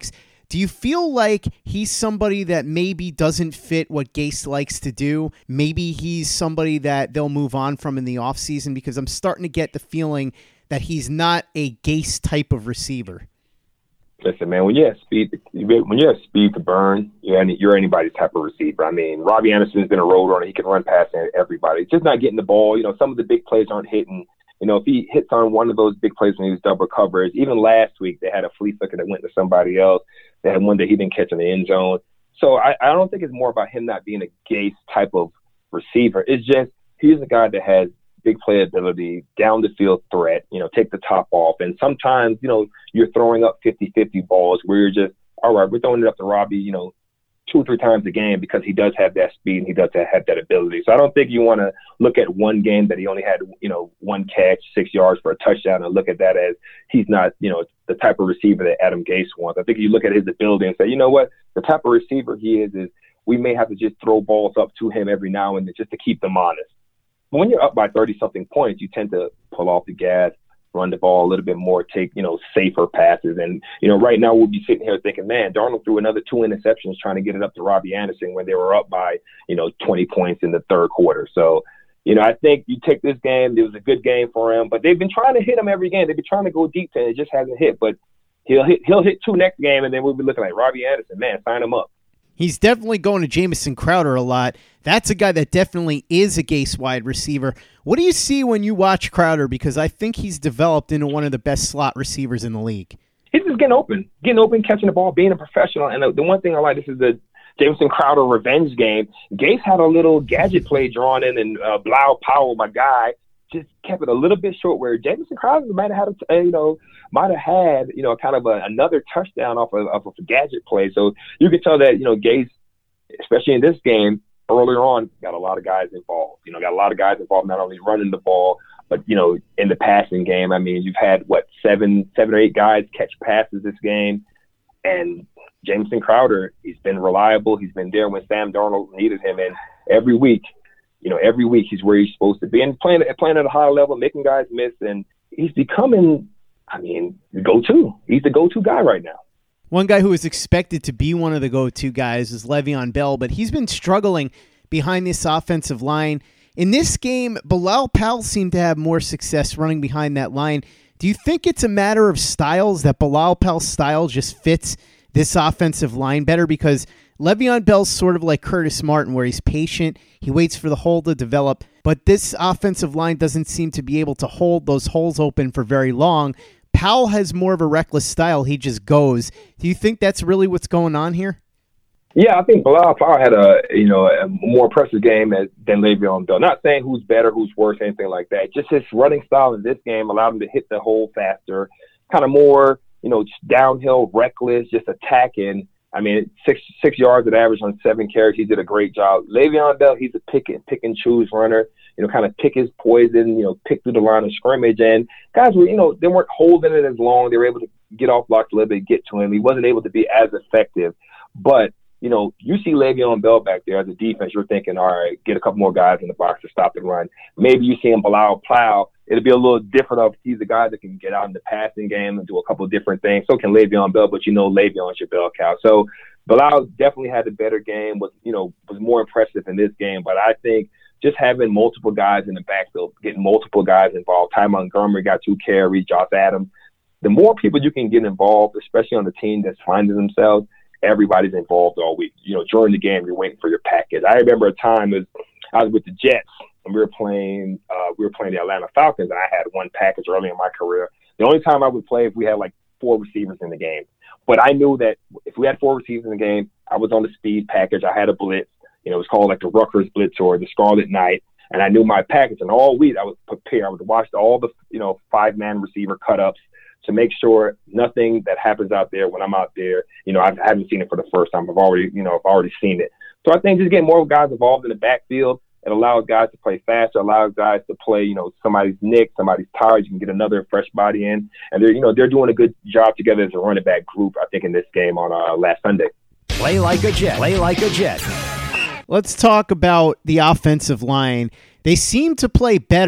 Do you feel like he's somebody that maybe doesn't fit what Gase likes to do? Maybe he's somebody that they'll move on from in the offseason, because I'm starting to get the feeling that he's not a Gase type of receiver. Listen, man, when you have speed, when you have speed to burn, you're, any, you're anybody's type of receiver. I mean, Robbie Anderson's been a road runner. He can run past everybody. Just not getting the ball. You know, some of the big plays aren't hitting. You know, if he hits on one of those big plays when he was double coverage, even last week they had a flea flicker that went to somebody else. They had one that he didn't catch in the end zone. So I, I don't think it's more about him not being a Gase type of receiver. It's just he's a guy that has big playability, down the field threat, you know, take the top off. And sometimes, you know, you're throwing up fifty-fifty balls where you're just, all right, we're throwing it up to Robbie, you know, two or three times a game because he does have that speed and he does have that ability. So I don't think you want to look at one game that he only had, you know, one catch, six yards for a touchdown and look at that as he's not, you know, the type of receiver that Adam Gase wants. I think you look at his ability and say, you know what, the type of receiver he is, is we may have to just throw balls up to him every now and then just to keep them honest. But when you're up by thirty-something points, you tend to pull off the gas, run the ball a little bit more, take, you know, safer passes. And, you know, right now we'll be sitting here thinking, man, Darnold threw another two interceptions trying to get it up to Robbie Anderson when they were up by, you know, twenty points in the third quarter. So, you know, I think you take this game, it was a good game for him, but they've been trying to hit him every game. They've been trying to go deep and it just hasn't hit. But he'll hit, he'll hit two next game, and then we'll be looking like Robbie Anderson, man, sign him up. He's definitely going to Jamison Crowder a lot. That's a guy that definitely is a Gase wide receiver. What do you see when you watch Crowder? Because I think he's developed into one of the best slot receivers in the league. He's just getting open, getting open, catching the ball, being a professional. And the, the one thing I like, this is the Jamison Crowder revenge game. Gase had a little gadget play drawn in, and uh, Bilal Powell, my guy, just kept it a little bit short where Jamison Crowder might have had, a, you know, might have had, you know, kind of a, another touchdown off of, of a gadget play. So you can tell that, you know, Gase, especially in this game, earlier on, got a lot of guys involved. You know, got a lot of guys involved not only running the ball, but, you know, in the passing game. I mean, you've had, what, seven, seven or eight guys catch passes this game. And Jamison Crowder, he's been reliable. He's been there when Sam Darnold needed him. And every week, you know, every week he's where he's supposed to be and playing, playing at a high level, making guys miss. And he's becoming, I mean, the go-to. He's the go-to guy right now. One guy who is expected to be one of the go-to guys is Le'Veon Bell, but he's been struggling behind this offensive line. In this game, Bilal Powell seemed to have more success running behind that line. Do you think it's a matter of styles, that Bilal Powell's style just fits this offensive line better? Because Le'Veon Bell's sort of like Curtis Martin, where he's patient, he waits for the hole to develop, but this offensive line doesn't seem to be able to hold those holes open for very long. Powell has more of a reckless style. He just goes. Do you think that's really what's going on here? Yeah, I think Bilal Powell had a, you know, a more impressive game as, than Le'Veon Bell. Not saying who's better, who's worse, anything like that. Just his running style in this game allowed him to hit the hole faster, kind of more, you know, downhill, reckless, just attacking. I mean, six six yards at average on seven carries. He did a great job. Le'Veon Bell, he's a pick and pick and choose runner. You know, kind of pick his poison. You know, pick through the line of scrimmage. And guys were, you know, they weren't holding it as long. They were able to get off blocks a little bit, get to him. He wasn't able to be as effective. But you know, you see Le'Veon Bell back there as a defense. You're thinking, all right, get a couple more guys in the box to stop the run. Maybe you see him Bilal Powell. It'll be a little different of he's the guy that can get out in the passing game and do a couple of different things. So can Le'Veon Bell, but you know Le'Veon's your bell cow. So Bilal definitely had a better game, was, you know, was more impressive in this game. But I think just having multiple guys in the backfield, getting multiple guys involved, Ty Montgomery got two carries, Josh Adams. The more people you can get involved, especially on the team that's finding themselves, everybody's involved all week. You know, during the game, you're waiting for your package. I remember a time was I was with the Jets and we were playing uh, we were playing the Atlanta Falcons, and I had one package early in my career. The only time I would play if we had like four receivers in the game. But I knew that if we had four receivers in the game, I was on the speed package. I had a blitz. You know, it was called like the Rutgers Blitz or the Scarlet Knight. And I knew my package. And all week I was prepared. I would watch all the, you know, five-man receiver cut-ups to make sure nothing that happens out there when I'm out there, you know, I haven't seen it for the first time. I've already, you know, I've already seen it. So I think just getting more guys involved in the backfield, it allows guys to play faster, allows guys to play, you know, somebody's nicked, somebody's tired, you can get another fresh body in. And they're, you know, they're doing a good job together as a running back group, I think, in this game on uh, last Sunday. Play like a Jet. Play like a Jet. Let's talk about the offensive line. They seem to play better.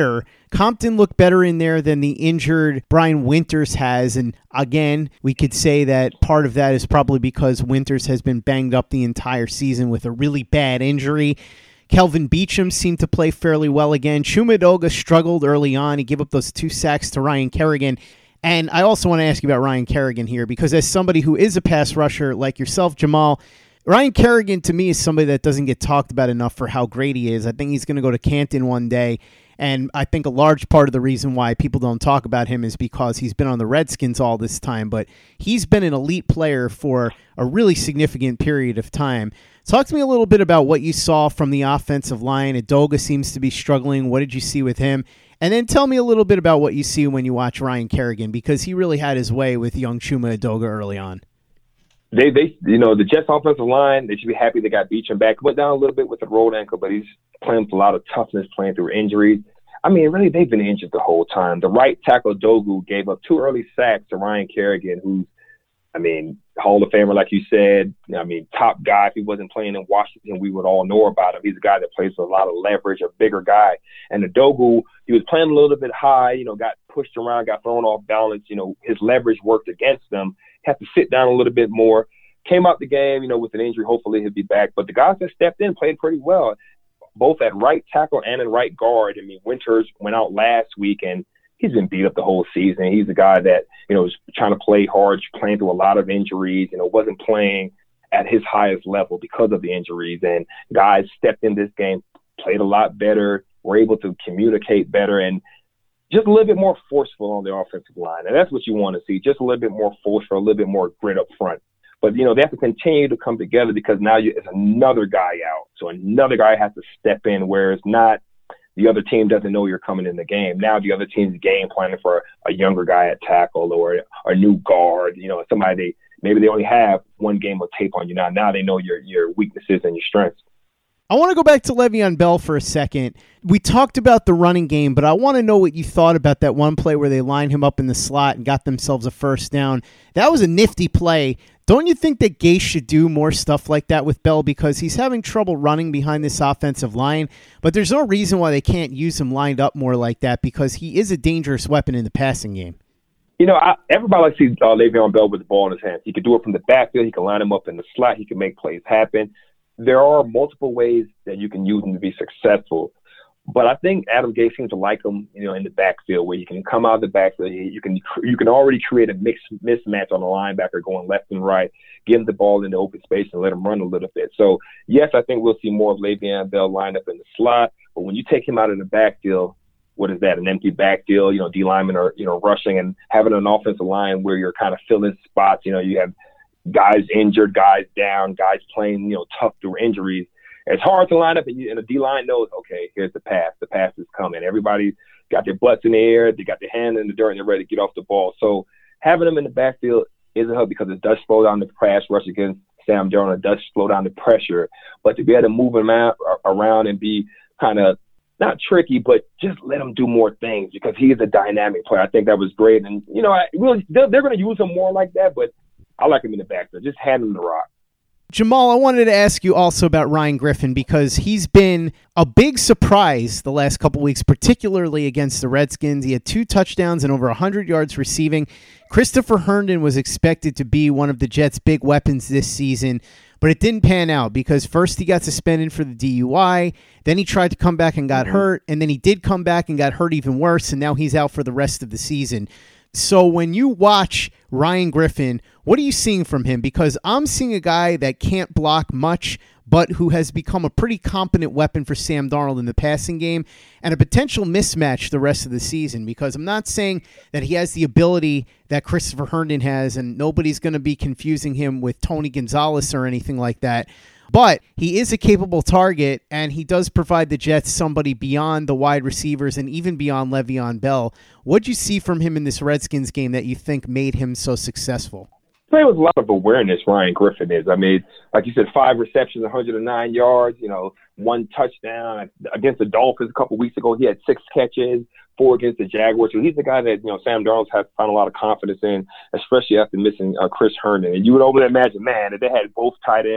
Compton looked better in there than the injured Brian Winters has. And again, we could say that part of that is probably because Winters has been banged up the entire season with a really bad injury. Kelvin Beachum seemed to play fairly well again. Chuma Edoga struggled early on. He gave up those two sacks to Ryan Kerrigan. And I also want to ask you about Ryan Kerrigan here, because as somebody who is a pass rusher like yourself, Jamal, Ryan Kerrigan to me is somebody that doesn't get talked about enough for how great he is. I think he's going to go to Canton one day. And I think a large part of the reason why people don't talk about him is because he's been on the Redskins all this time, but he's been an elite player for a really significant period of time. Talk to me a little bit about what you saw from the offensive line. Edoga seems to be struggling. What did you see with him? And then tell me a little bit about what you see when you watch Ryan Kerrigan, because he really had his way with young Chuma Edoga early on. They, they, you know, the Jets offensive line, they should be happy they got Beachum back. Went down a little bit with the rolled ankle, but he's playing with a lot of toughness, playing through injuries. I mean, really, they've been injured the whole time. The right tackle, Dogu, gave up two early sacks to Ryan Kerrigan, who's, I mean, Hall of Famer, like you said. I mean, top guy. If he wasn't playing in Washington, we would all know about him. He's a guy that plays with a lot of leverage, a bigger guy. And the Dogu, he was playing a little bit high, you know, got pushed around, got thrown off balance. You know, his leverage worked against him. Had to sit down a little bit more. Came out the game, you know, with an injury. Hopefully he'll be back. But the guys that stepped in played pretty well, both at right tackle and at right guard. I mean, Winters went out last week, and he's been beat up the whole season. He's a guy that, you know, is trying to play hard, playing through a lot of injuries, you know, wasn't playing at his highest level because of the injuries. And guys stepped in this game, played a lot better, were able to communicate better, and just a little bit more forceful on the offensive line. And that's what you want to see, just a little bit more forceful, a little bit more grit up front. But, you know, they have to continue to come together, because now you, it's another guy out. So another guy has to step in, where it's not the other team doesn't know you're coming in the game. Now the other team's game planning for a younger guy at tackle, or a new guard, you know, somebody they maybe they only have one game of tape on you now. Now they know your your weaknesses and your strengths. I want to go back to Le'Veon Bell for a second. We talked about the running game, but I want to know what you thought about that one play where they lined him up in the slot and got themselves a first down. That was a nifty play. Don't you think that Gase should do more stuff like that with Bell, because he's having trouble running behind this offensive line, but there's no reason why they can't use him lined up more like that, because he is a dangerous weapon in the passing game. You know, I, everybody likes to see uh, Le'Veon Bell with the ball in his hands. He can do it from the backfield. He can line him up in the slot. He can make plays happen. There are multiple ways that you can use him to be successful. But I think Adam Gase seems to like him, you know, in the backfield, where you can come out of the backfield. You can you can already create a mix mismatch on the linebacker going left and right, give him the ball in the open space and let him run a little bit. So, yes, I think we'll see more of Le'Veon Bell lined up in the slot. But when you take him out of the backfield, what is that, an empty backfield? You know, D linemen are, you know, rushing, and having an offensive line where you're kind of filling spots. You know, you have guys injured, guys down, guys playing, you know, tough through injuries. It's hard to line up, and, you, and the D-line knows, okay, here's the pass. The pass is coming. Everybody got their butts in the air. They got their hand in the dirt, and they're ready to get off the ball. So having them in the backfield is a help, because it does slow down the pass rush against Sam Darnold. It does slow down the pressure. But to be able to move them out, around and be kind of not tricky, but just let him do more things, because he is a dynamic player. I think that was great. And, you know, I really, they're, they're going to use him more like that, but I like him in the backfield. Just hand him the rock. Jamal, I wanted to ask you also about Ryan Griffin, because he's been a big surprise the last couple weeks, particularly against the Redskins. He had two touchdowns and over one hundred yards receiving. Christopher Herndon was expected to be one of the Jets' big weapons this season, but it didn't pan out, because first he got suspended for the D U I, then he tried to come back and got mm-hmm. hurt, and then he did come back and got hurt even worse, and now he's out for the rest of the season. So when you watch Ryan Griffin, what are you seeing from him? Because I'm seeing a guy that can't block much, but who has become a pretty competent weapon for Sam Darnold in the passing game, and a potential mismatch the rest of the season, because I'm not saying that he has the ability that Christopher Herndon has, and nobody's going to be confusing him with Tony Gonzalez or anything like that. But he is a capable target, and he does provide the Jets somebody beyond the wide receivers and even beyond Le'Veon Bell. What'd you see from him in this Redskins game that you think made him so successful? There was a lot of awareness Ryan Griffin is. I mean, like you said, five receptions, one hundred nine yards, you know, one touchdown. Against the Dolphins a couple weeks ago, he had six catches, four against the Jaguars. So he's the guy that, you know, Sam Darnold has found a lot of confidence in, especially after missing uh, Chris Herndon. And you would only imagine, man, if they had both tight ends,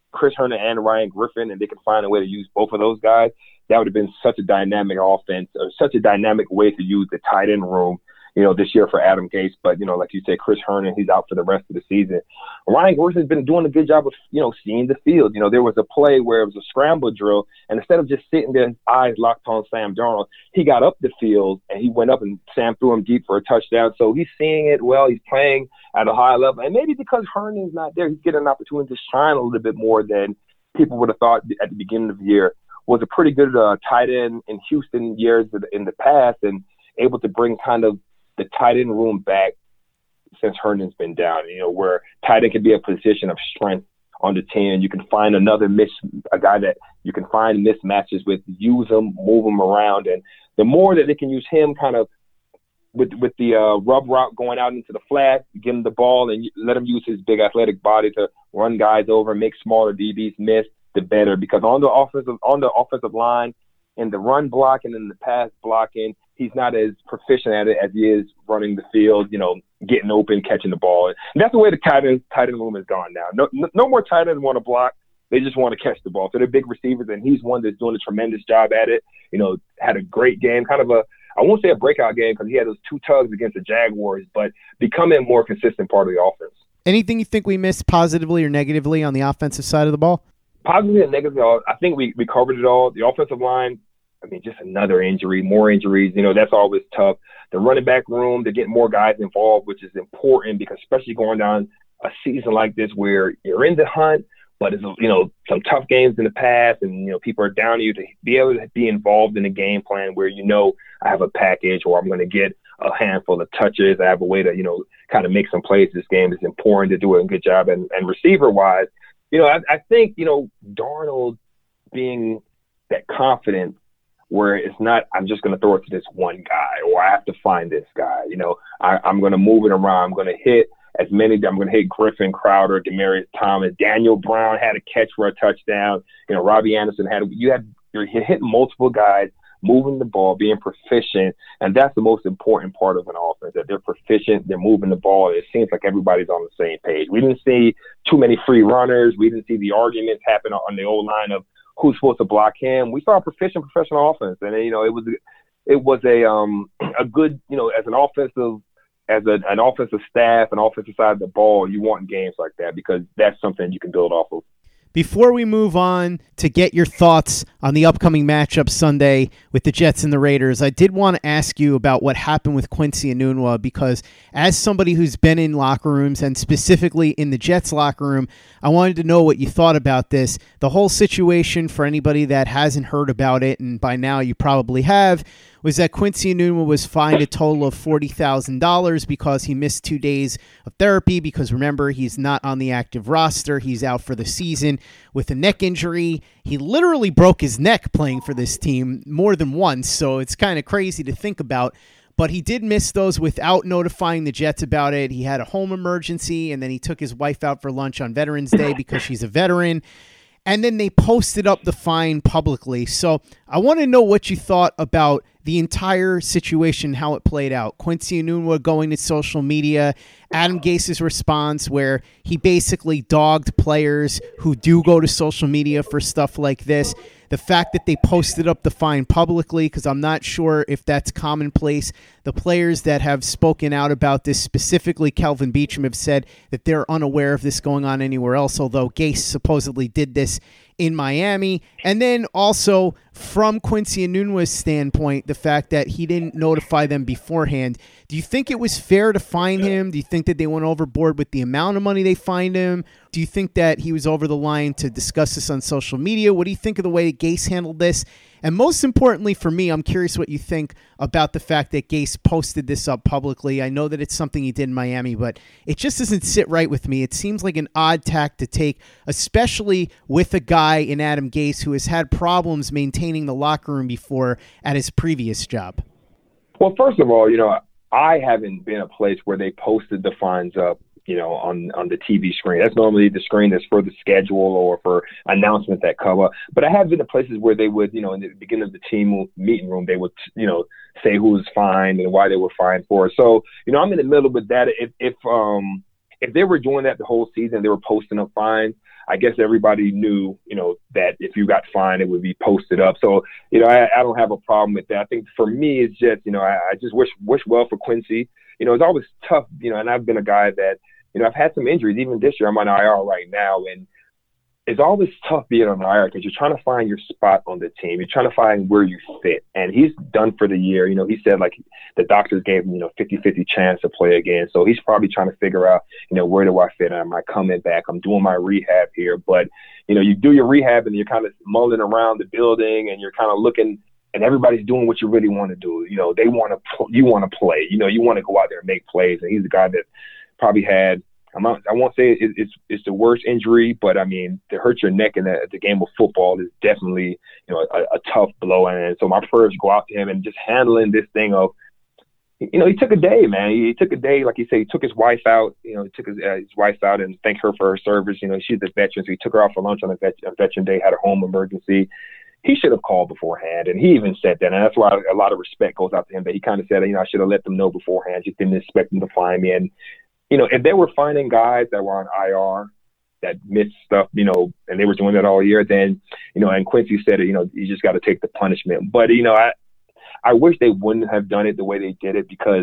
Chris Herndon and Ryan Griffin, and they could find a way to use both of those guys, that would have been such a dynamic offense, or such a dynamic way to use the tight end room, you know, this year for Adam Gase. But, you know, like you said, Chris Herndon, he's out for the rest of the season. Ryan Griffin's been doing a good job of, you know, seeing the field. You know, there was a play where it was a scramble drill, and instead of just sitting there, his eyes locked on Sam Darnold, he got up the field and he went up and Sam threw him deep for a touchdown. So he's seeing it well. He's playing at a high level. And maybe because Herndon's not there, he's getting an opportunity to shine a little bit more than people would have thought at the beginning of the year. Was a pretty good uh, tight end in Houston years in the past, and able to bring kind of the tight end room back since Herndon's been down, you know, where tight end can be a position of strength on the team. You can find another miss, a guy that you can find mismatches with, use him, move him around. And the more that they can use him kind of with with the uh, rub route going out into the flat, give him the ball and let him use his big athletic body to run guys over, make smaller D Bs miss, the better. Because on the offensive on the offensive line, in the run blocking and the pass blocking, he's not as proficient at it as he is running the field, you know, getting open, catching the ball. And that's the way the tight end, tight end room is gone now. No, no more tight ends want to block. They just want to catch the ball. So they're big receivers, and he's one that's doing a tremendous job at it. You know, had a great game, kind of a, I won't say a breakout game because he had those two tugs against the Jaguars, but becoming a more consistent part of the offense. Anything you think we missed positively or negatively on the offensive side of the ball? Positively and negatively, I think we, we covered it all. The offensive line, I mean, just another injury, more injuries. You know, that's always tough. The running back room, they're getting more guys involved, which is important because especially going down a season like this where you're in the hunt, but it's, you know, some tough games in the past and, you know, people are down to you to be able to be involved in a game plan where, you know, I have a package or I'm going to get a handful of touches. I have a way to, you know, kind of make some plays this game. It's important to do a good job. And, and receiver-wise, you know, I, I think, you know, Darnold being that confident where it's not, I'm just going to throw it to this one guy or I have to find this guy. You know, I, I'm going to move it around. I'm going to hit as many. I'm going to hit Griffin, Crowder, Demaryius Thomas. Daniel Brown had a catch for a touchdown. You know, Robbie Anderson had, you had, you're hitting multiple guys, moving the ball, being proficient. And that's the most important part of an offense, that they're proficient, they're moving the ball. It seems like everybody's on the same page. We didn't see too many free runners. We didn't see the arguments happen on the old line of who's supposed to block him. We saw a proficient professional offense. And, you know, it was, it was a, um, a good, you know, as an offensive, as a, an offensive staff, an offensive side of the ball, you want games like that because that's something you can build off of. Before we move on to get your thoughts on the upcoming matchup Sunday with the Jets and the Raiders, I did want to ask you about what happened with Quincy Enunwa because as somebody who's been in locker rooms and specifically in the Jets locker room, I wanted to know what you thought about this. The whole situation, for anybody that hasn't heard about it, and by now you probably have, was that Quincy Enunwa was fined a total of forty thousand dollars because he missed two days of therapy because, remember, he's not on the active roster. He's out for the season with a neck injury. He literally broke his neck playing for this team more than once, so it's kind of crazy to think about. But he did miss those without notifying the Jets about it. He had a home emergency, and then he took his wife out for lunch on Veterans Day because she's a veteran. And then they posted up the fine publicly. So I want to know what you thought about the entire situation, how it played out. Quincy Enunwa going to social media, Adam Gase's response where he basically dogged players who do go to social media for stuff like this. The fact that they posted up the fine publicly, because I'm not sure if that's commonplace. The players that have spoken out about this, specifically Kelvin Beachum, have said that they're unaware of this going on anywhere else, although Gase supposedly did this in Miami. And then also from Quincy Enunwa's standpoint, the fact that he didn't notify them beforehand. Do you think it was fair to fine him? Do you think that they went overboard with the amount of money they fined him? Do you think that he was over the line to discuss this on social media? What do you think of the way Gase handled this? And most importantly for me, I'm curious what you think about the fact that Gase posted this up publicly. I know that it's something he did in Miami, but it just doesn't sit right with me. It seems like an odd tack to take, especially with a guy in Adam Gase who has had problems maintaining the locker room before at his previous job. Well, first of all, you know, I haven't been a place where they posted the fines up, you know, on, on the T V screen. That's normally the screen that's for the schedule or for announcements that come up. But I have been to places where they would, you know, in the beginning of the team meeting room, they would, you know, say who was fined and why they were fined for it. So, you know, I'm in the middle with that. If, if, um, if they were doing that the whole season, they were posting up fines, I guess everybody knew, you know, that if you got fined, it would be posted up. So, you know, I, I don't have a problem with that. I think for me, it's just, you know, I, I just wish wish well for Quincy. You know, it's always tough, you know, and I've been a guy that, you know, I've had some injuries. Even this year, I'm on I R right now, and it's always tough being on I R because you're trying to find your spot on the team. You're trying to find where you fit. And he's done for the year. You know, he said, like, the doctors gave him, you know, fifty-fifty chance to play again. So he's probably trying to figure out, you know, where do I fit? Am I coming back? I'm doing my rehab here. But, you know, you do your rehab and you're kind of mulling around the building and you're kind of looking – and everybody's doing what you really want to do. You know, they want to pl- – you want to play. You know, you want to go out there and make plays. And he's the guy that probably had – I'm not, I won't say it, it's it's the worst injury, but, I mean, to hurt your neck in the, the game of football is definitely, you know, a, a tough blow. And so my prayers go out to him and just handling this thing of, you know, he took a day, man. He took a day, like you say, he took his wife out, you know, he took his, uh, his wife out and thanked her for her service. You know, she's a veteran, so he took her out for lunch on a, vet, a veteran day, had a home emergency. He should have called beforehand, and he even said that, and that's why a lot of respect goes out to him, that he kind of said, you know, I should have let them know beforehand, just didn't expect them to find me. And, you know, if they were finding guys that were on I R that missed stuff, you know, and they were doing that all year, then, you know, and Quincy said it, you know, you just got to take the punishment. But, you know, I I wish they wouldn't have done it the way they did it, because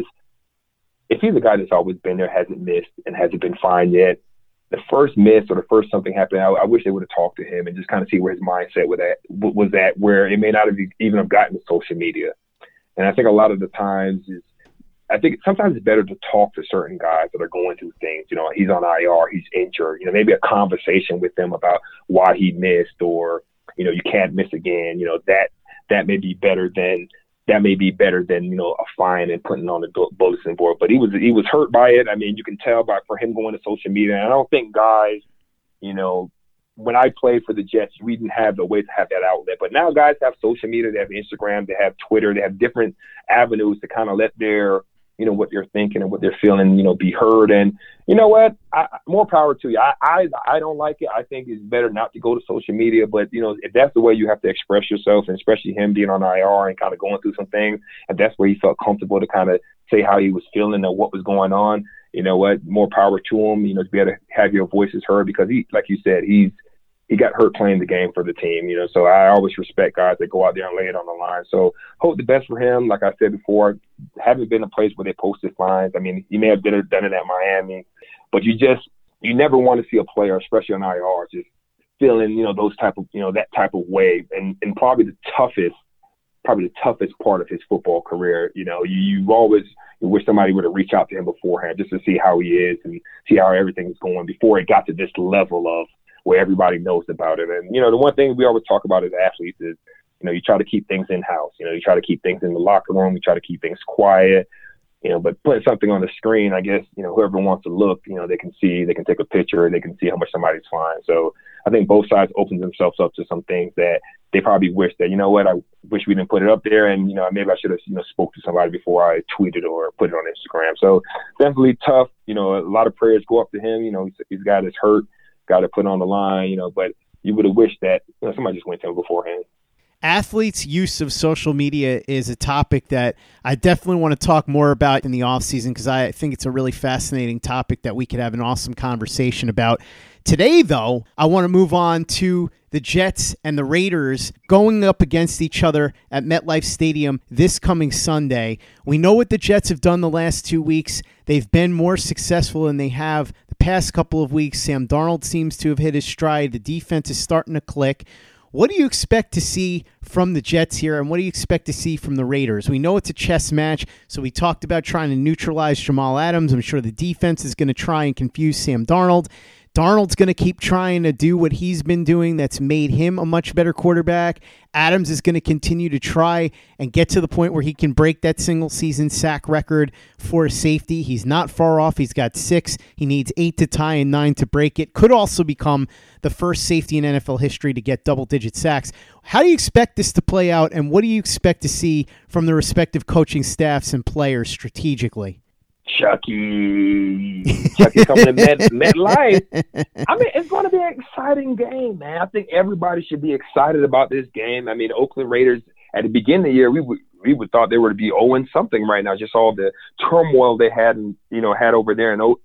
if he's a guy that's always been there, hasn't missed, and hasn't been fined yet, the first miss or the first something happened, I, I wish they would have talked to him and just kind of see where his mindset was at, was at, where it may not have even have gotten to social media. And I think a lot of the times is, I think sometimes it's better to talk to certain guys that are going through things. You know, he's on I R, he's injured, you know, maybe a conversation with them about why he missed, or, you know, you can't miss again. You know, that, that may be better than, that may be better than, you know, a fine and putting on the bulletin board. But he was he was hurt by it. I mean, you can tell by for him going to social media. And I don't think guys, you know, when I played for the Jets, we didn't have the way to have that outlet. But now guys have social media, they have Instagram, they have Twitter, they have different avenues to kind of let their, you know, what they're thinking and what they're feeling, you know, be heard. And you know what? I, more power to you. I, I I don't like it. I think it's better not to go to social media. But, you know, if that's the way you have to express yourself, and especially him being on I R and kind of going through some things, and that's where he felt comfortable to kind of say how he was feeling and what was going on, you know what? More power to him, you know, to be able to have your voices heard, because he, like you said, he's, he got hurt playing the game for the team, you know, so I always respect guys that go out there and lay it on the line. So hope the best for him. Like I said before, haven't been a place where they posted fines. I mean, he may have done it, done it at Miami, but you just, you never want to see a player, especially on I R, just feeling, you know, those type of, you know, that type of way. And, and probably the toughest, probably the toughest part of his football career. You know, you, you always you wish somebody would have reached out to him beforehand just to see how he is and see how everything's going before it got to this level of where everybody knows about it. And, you know, the one thing we always talk about as athletes is, you know, you try to keep things in-house. You know, you try to keep things in the locker room. You try to keep things quiet, you know, but putting something on the screen, I guess, you know, whoever wants to look, you know, they can see, they can take a picture, they can see how much somebody's flying. So I think both sides open themselves up to some things that they probably wish that, you know what, I wish we didn't put it up there. And, you know, maybe I should have, you know, spoke to somebody before I tweeted or put it on Instagram. So definitely tough. You know, a lot of prayers go up to him. You know, he's, he's a guy that's hurt, got to put on the line, you know, but you would have wished that, you know, somebody just went to him beforehand. Athletes' use of social media is a topic that I definitely want to talk more about in the offseason, because I think it's a really fascinating topic that we could have an awesome conversation about. Today, though, I want to move on to the Jets and the Raiders going up against each other at MetLife Stadium this coming Sunday. We know what the Jets have done the last two weeks. They've been more successful than they have the past couple of weeks. Sam Darnold seems to have hit his stride. The defense is starting to click. What do you expect to see from the Jets here, and what do you expect to see from the Raiders? We know it's a chess match, so we talked about trying to neutralize Jamal Adams. I'm sure the defense is going to try and confuse Sam Darnold. Darnold's going to keep trying to do what he's been doing that's made him a much better quarterback. Adams is going to continue to try and get to the point where he can break that single-season sack record for a safety. He's not far off. He's got six. He needs eight to tie and nine to break it. Could also become the first safety in N F L history to get double-digit sacks. How do you expect this to play out, and what do you expect to see from the respective coaching staffs and players strategically? Chucky, Chucky coming to Met, MetLife. I mean, it's going to be an exciting game, man. I think everybody should be excited about this game. I mean, Oakland Raiders, at the beginning of the year, we would we would thought they were to be oh and something right now. Just all the turmoil they had, and you know, had over there in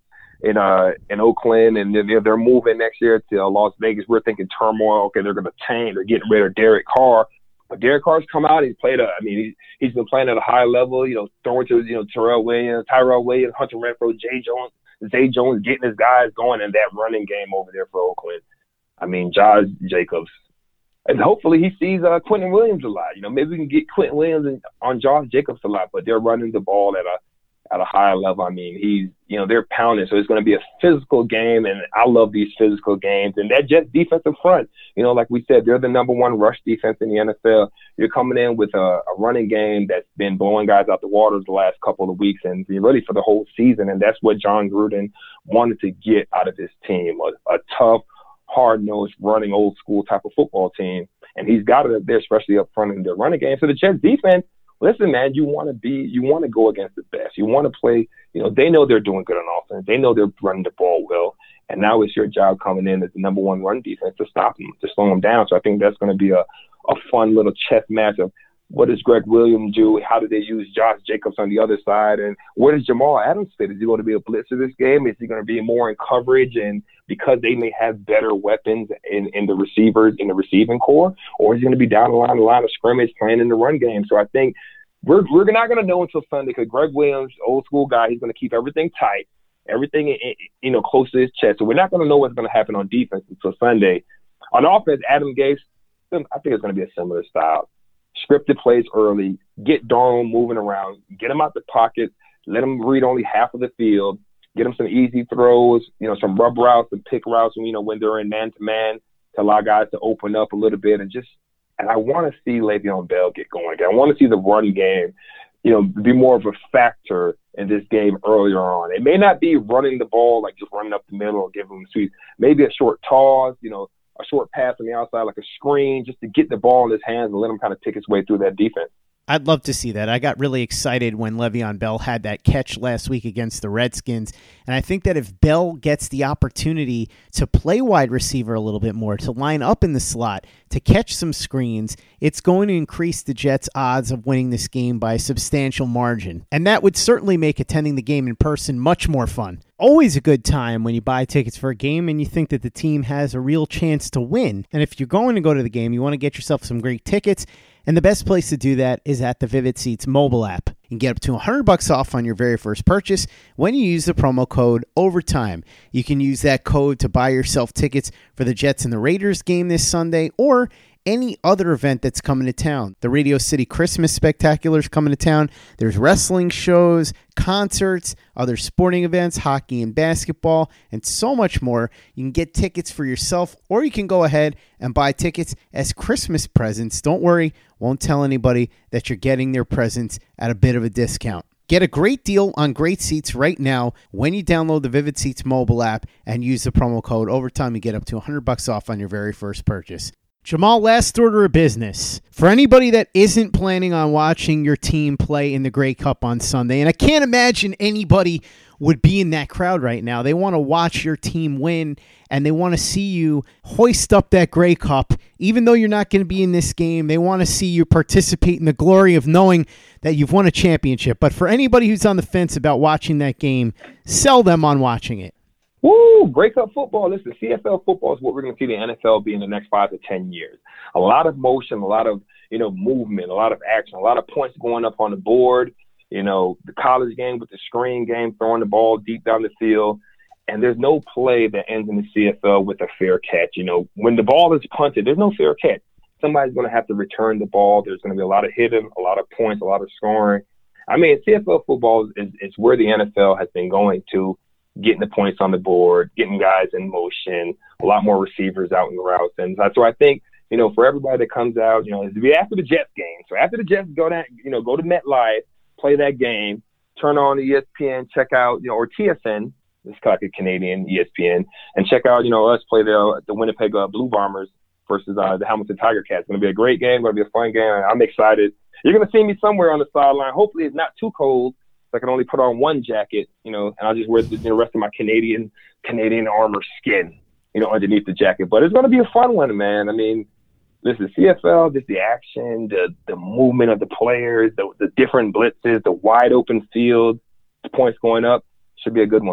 in uh in Oakland, and they're, they're moving next year to uh, Las Vegas. We're thinking turmoil. Okay, they're going to tank. They're getting rid of Derek Carr. But Derek Carr's come out. He's played. A, I mean, he, he's been playing at a high level. You know, throwing to you know Terrell Williams, Tyrell Williams, Hunter Renfrow, Jay Jones, Zay Jones, getting his guys going in that running game over there for Oakland. I mean, Josh Jacobs, and hopefully he sees uh, Quentin Williams a lot. You know, maybe we can get Quentin Williams on Josh Jacobs a lot. But they're running the ball at a at a high level. I mean, he's, you know, they're pounding. So it's going to be a physical game, and I love these physical games. And that Jets defensive front, you know, like we said, they're the number one rush defense in the N F L. You're coming in with a, a running game that's been blowing guys out the water the last couple of weeks and really for the whole season. And that's what John Gruden wanted to get out of his team, a, a tough, hard-nosed, running old-school type of football team. And he's got it up there, especially up front in the running game. So the Jets defense, listen, man, you want to be, you want to go against the best. You want to play, you know, they know they're doing good on offense. They know they're running the ball well. And now it's your job coming in as the number one run defense to stop them, to slow them down. So I think that's going to be a, a fun little chess match of what does Greg Williams do? How do they use Josh Jacobs on the other side? And where does Jamal Adams fit? Is he going to be a blitzer this game? Is he going to be more in coverage? And because they may have better weapons in, in the receivers, in the receiving core, or is he going to be down the line, the line of scrimmage, playing in the run game? So I think we're we're not going to know until Sunday because Greg Williams, old school guy, he's going to keep everything tight, everything you know close to his chest. So we're not going to know what's going to happen on defense until Sunday. On offense, Adam Gase, I think it's going to be a similar style. Scripted plays early, get Darnold moving around, get him out the pocket, let him read only half of the field, get him some easy throws, you know, some rub routes and pick routes, you know, when they're in man-to-man to allow guys to open up a little bit. And just, and I want to see Le'Veon Bell get going again. I want to see the run game, you know, be more of a factor in this game earlier on. It may not be running the ball, like just running up the middle or giving him sweep. Maybe a short toss, you know, a short pass on the outside, like a screen, just to get the ball in his hands and let him kind of pick his way through that defense. I'd love to see that. I got really excited when Le'Veon Bell had that catch last week against the Redskins. And I think that if Bell gets the opportunity to play wide receiver a little bit more, to line up in the slot, to catch some screens, it's going to increase the Jets' odds of winning this game by a substantial margin. And that would certainly make attending the game in person much more fun. Always a good time when you buy tickets for a game and you think that the team has a real chance to win. And if you're going to go to the game, you want to get yourself some great tickets. And the best place to do that is at the Vivid Seats mobile app. You can get up to one hundred bucks off on your very first purchase when you use the promo code OVERTIME. You can use that code to buy yourself tickets for the Jets and the Raiders game this Sunday or any other event that's coming to town. The Radio City Christmas Spectacular is coming to town. There's wrestling shows, concerts, other sporting events, hockey and basketball, and so much more. You can get tickets for yourself, or you can go ahead and buy tickets as Christmas presents. Don't worry, won't tell anybody that you're getting their presents at a bit of a discount. Get a great deal on great seats right now when you download the Vivid Seats mobile app and use the promo code OVERTIME. You get up to one hundred bucks off on your very first purchase. Jamal, last order of business. For anybody that isn't planning on watching your team play in the Grey Cup on Sunday, and I can't imagine anybody would be in that crowd right now. They want to watch your team win, and they want to see you hoist up that Grey Cup. Even though you're not going to be in this game, they want to see you participate in the glory of knowing that you've won a championship. But for anybody who's on the fence about watching that game, sell them on watching it. Woo! Grey Cup football. Listen, C F L football is what we're going to see the N F L be in the next five to ten years. A lot of motion, a lot of, you know, movement, a lot of action, a lot of points going up on the board. You know, the college game with the screen game, throwing the ball deep down the field. And there's no play that ends in the C F L with a fair catch. You know, when the ball is punted, there's no fair catch. Somebody's going to have to return the ball. There's going to be a lot of hitting, a lot of points, a lot of scoring. I mean, C F L football is, is where the N F L has been going to. Getting the points on the board, getting guys in motion, a lot more receivers out in the routes. And so I think, you know, for everybody that comes out, you know, it'll be after the Jets game. So after the Jets go down, you know, go to MetLife, play that game, turn on E S P N, check out, you know, or T S N, it's like a Canadian E S P N, and check out, you know, us play the the Winnipeg uh, Blue Bombers versus uh, the Hamilton Tiger Cats. It's going to be a great game, going to be a fun game. I'm excited. You're going to see me somewhere on the sideline. Hopefully it's not too cold. I can only put on one jacket, you know, and I'll just wear the, the rest of my Canadian Canadian armor skin, you know, underneath the jacket. But it's going to be a fun one, man. I mean, listen, C F L, just the action, the the movement of the players, the, the different blitzes, the wide open field, the points going up, should be a good one.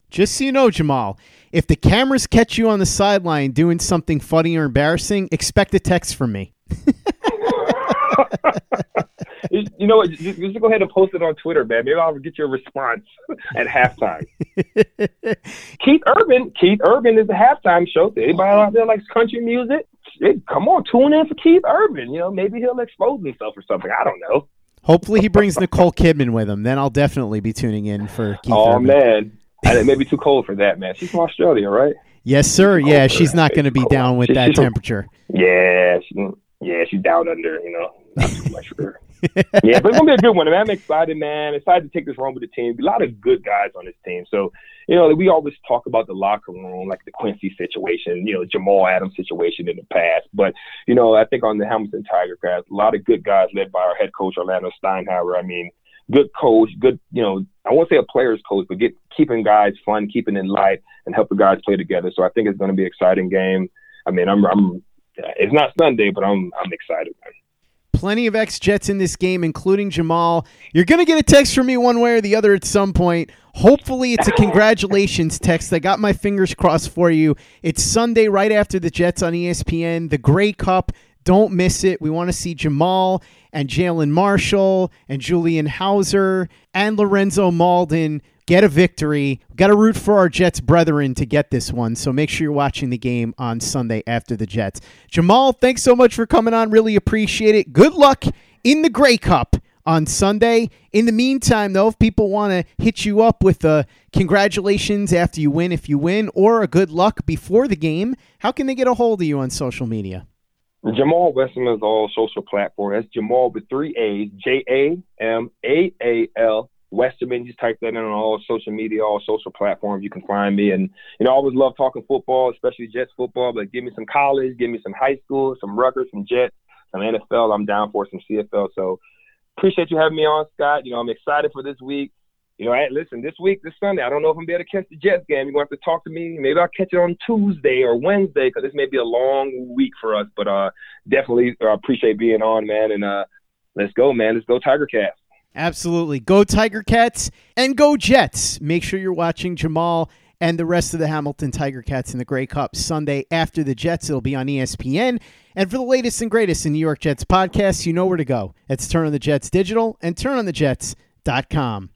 Just so you know, Jamal, if the cameras catch you on the sideline doing something funny or embarrassing, expect a text from me. You know what? Just, just go ahead and post it on Twitter, man. Maybe I'll get your response at halftime. Keith Urban, Keith Urban is the halftime show. Anybody out there likes country music? Hey, come on, tune in for Keith Urban. You know, maybe he'll expose himself or something. I don't know. Hopefully he brings Nicole Kidman with him. Then I'll definitely be tuning in for Keith oh, Urban. Oh, man. It may be too cold for that, man. She's from Australia, right? Yes, sir. Yeah, she's not going to be down with she, that temperature. Yeah, she, yeah, she's down under, you know, not too much for her. Yeah, but it's going to be a good one, man. I'm excited, man. Excited to take this run with the team. A lot of good guys on this team. So, you know, we always talk about the locker room, like the Quincy situation, you know, Jamal Adams situation in the past. But, you know, I think on the Hamilton Tiger Cats, a lot of good guys led by our head coach, Orlando Steinhauer. I mean, good coach, good, you know, I won't say a player's coach, but get keeping guys fun, keeping it light, and helping guys play together. So I think it's going to be an exciting game. I mean, I'm, I'm, it's not Sunday, but I'm, I'm excited, man. Plenty of ex-Jets in this game, including Jamal. You're going to get a text from me one way or the other at some point. Hopefully it's a congratulations text. I got my fingers crossed for you. It's Sunday right after the Jets on E S P N, the Grey Cup. Don't miss it. We want to see Jamal and Jalen Marshall and Julian Hauser and Lorenzo Malden get a victory. We've got to root for our Jets brethren to get this one, so make sure you're watching the game on Sunday after the Jets. Jamal, thanks so much for coming on. Really appreciate it. Good luck in the Grey Cup on Sunday. In the meantime, though, if people want to hit you up with a congratulations after you win, if you win, or a good luck before the game, how can they get a hold of you on social media? Jamal Westerman's all social platforms. That's Jamal with three A's, J A M A A L. Westerman, just type that in on all social media, all social platforms. You can find me. And, you know, I always love talking football, especially Jets football. But give me some college, give me some high school, some Rutgers, some Jets, some N F L. I'm down for some C F L. So appreciate you having me on, Scott. You know, I'm excited for this week. You know, hey, listen, this week, this Sunday, I don't know if I'm going to be able to catch the Jets game. You're going to have to talk to me. Maybe I'll catch it on Tuesday or Wednesday because this may be a long week for us. But uh, definitely uh, appreciate being on, man. And uh, let's go, man. Let's go Tiger Cats. Absolutely. Go Tiger Cats and go Jets. Make sure you're watching Jamal and the rest of the Hamilton Tiger Cats in the Grey Cup Sunday after the Jets. It'll be on E S P N. And for the latest and greatest in New York Jets podcasts, you know where to go. It's Turn on the Jets Digital and turn on the jets dot com.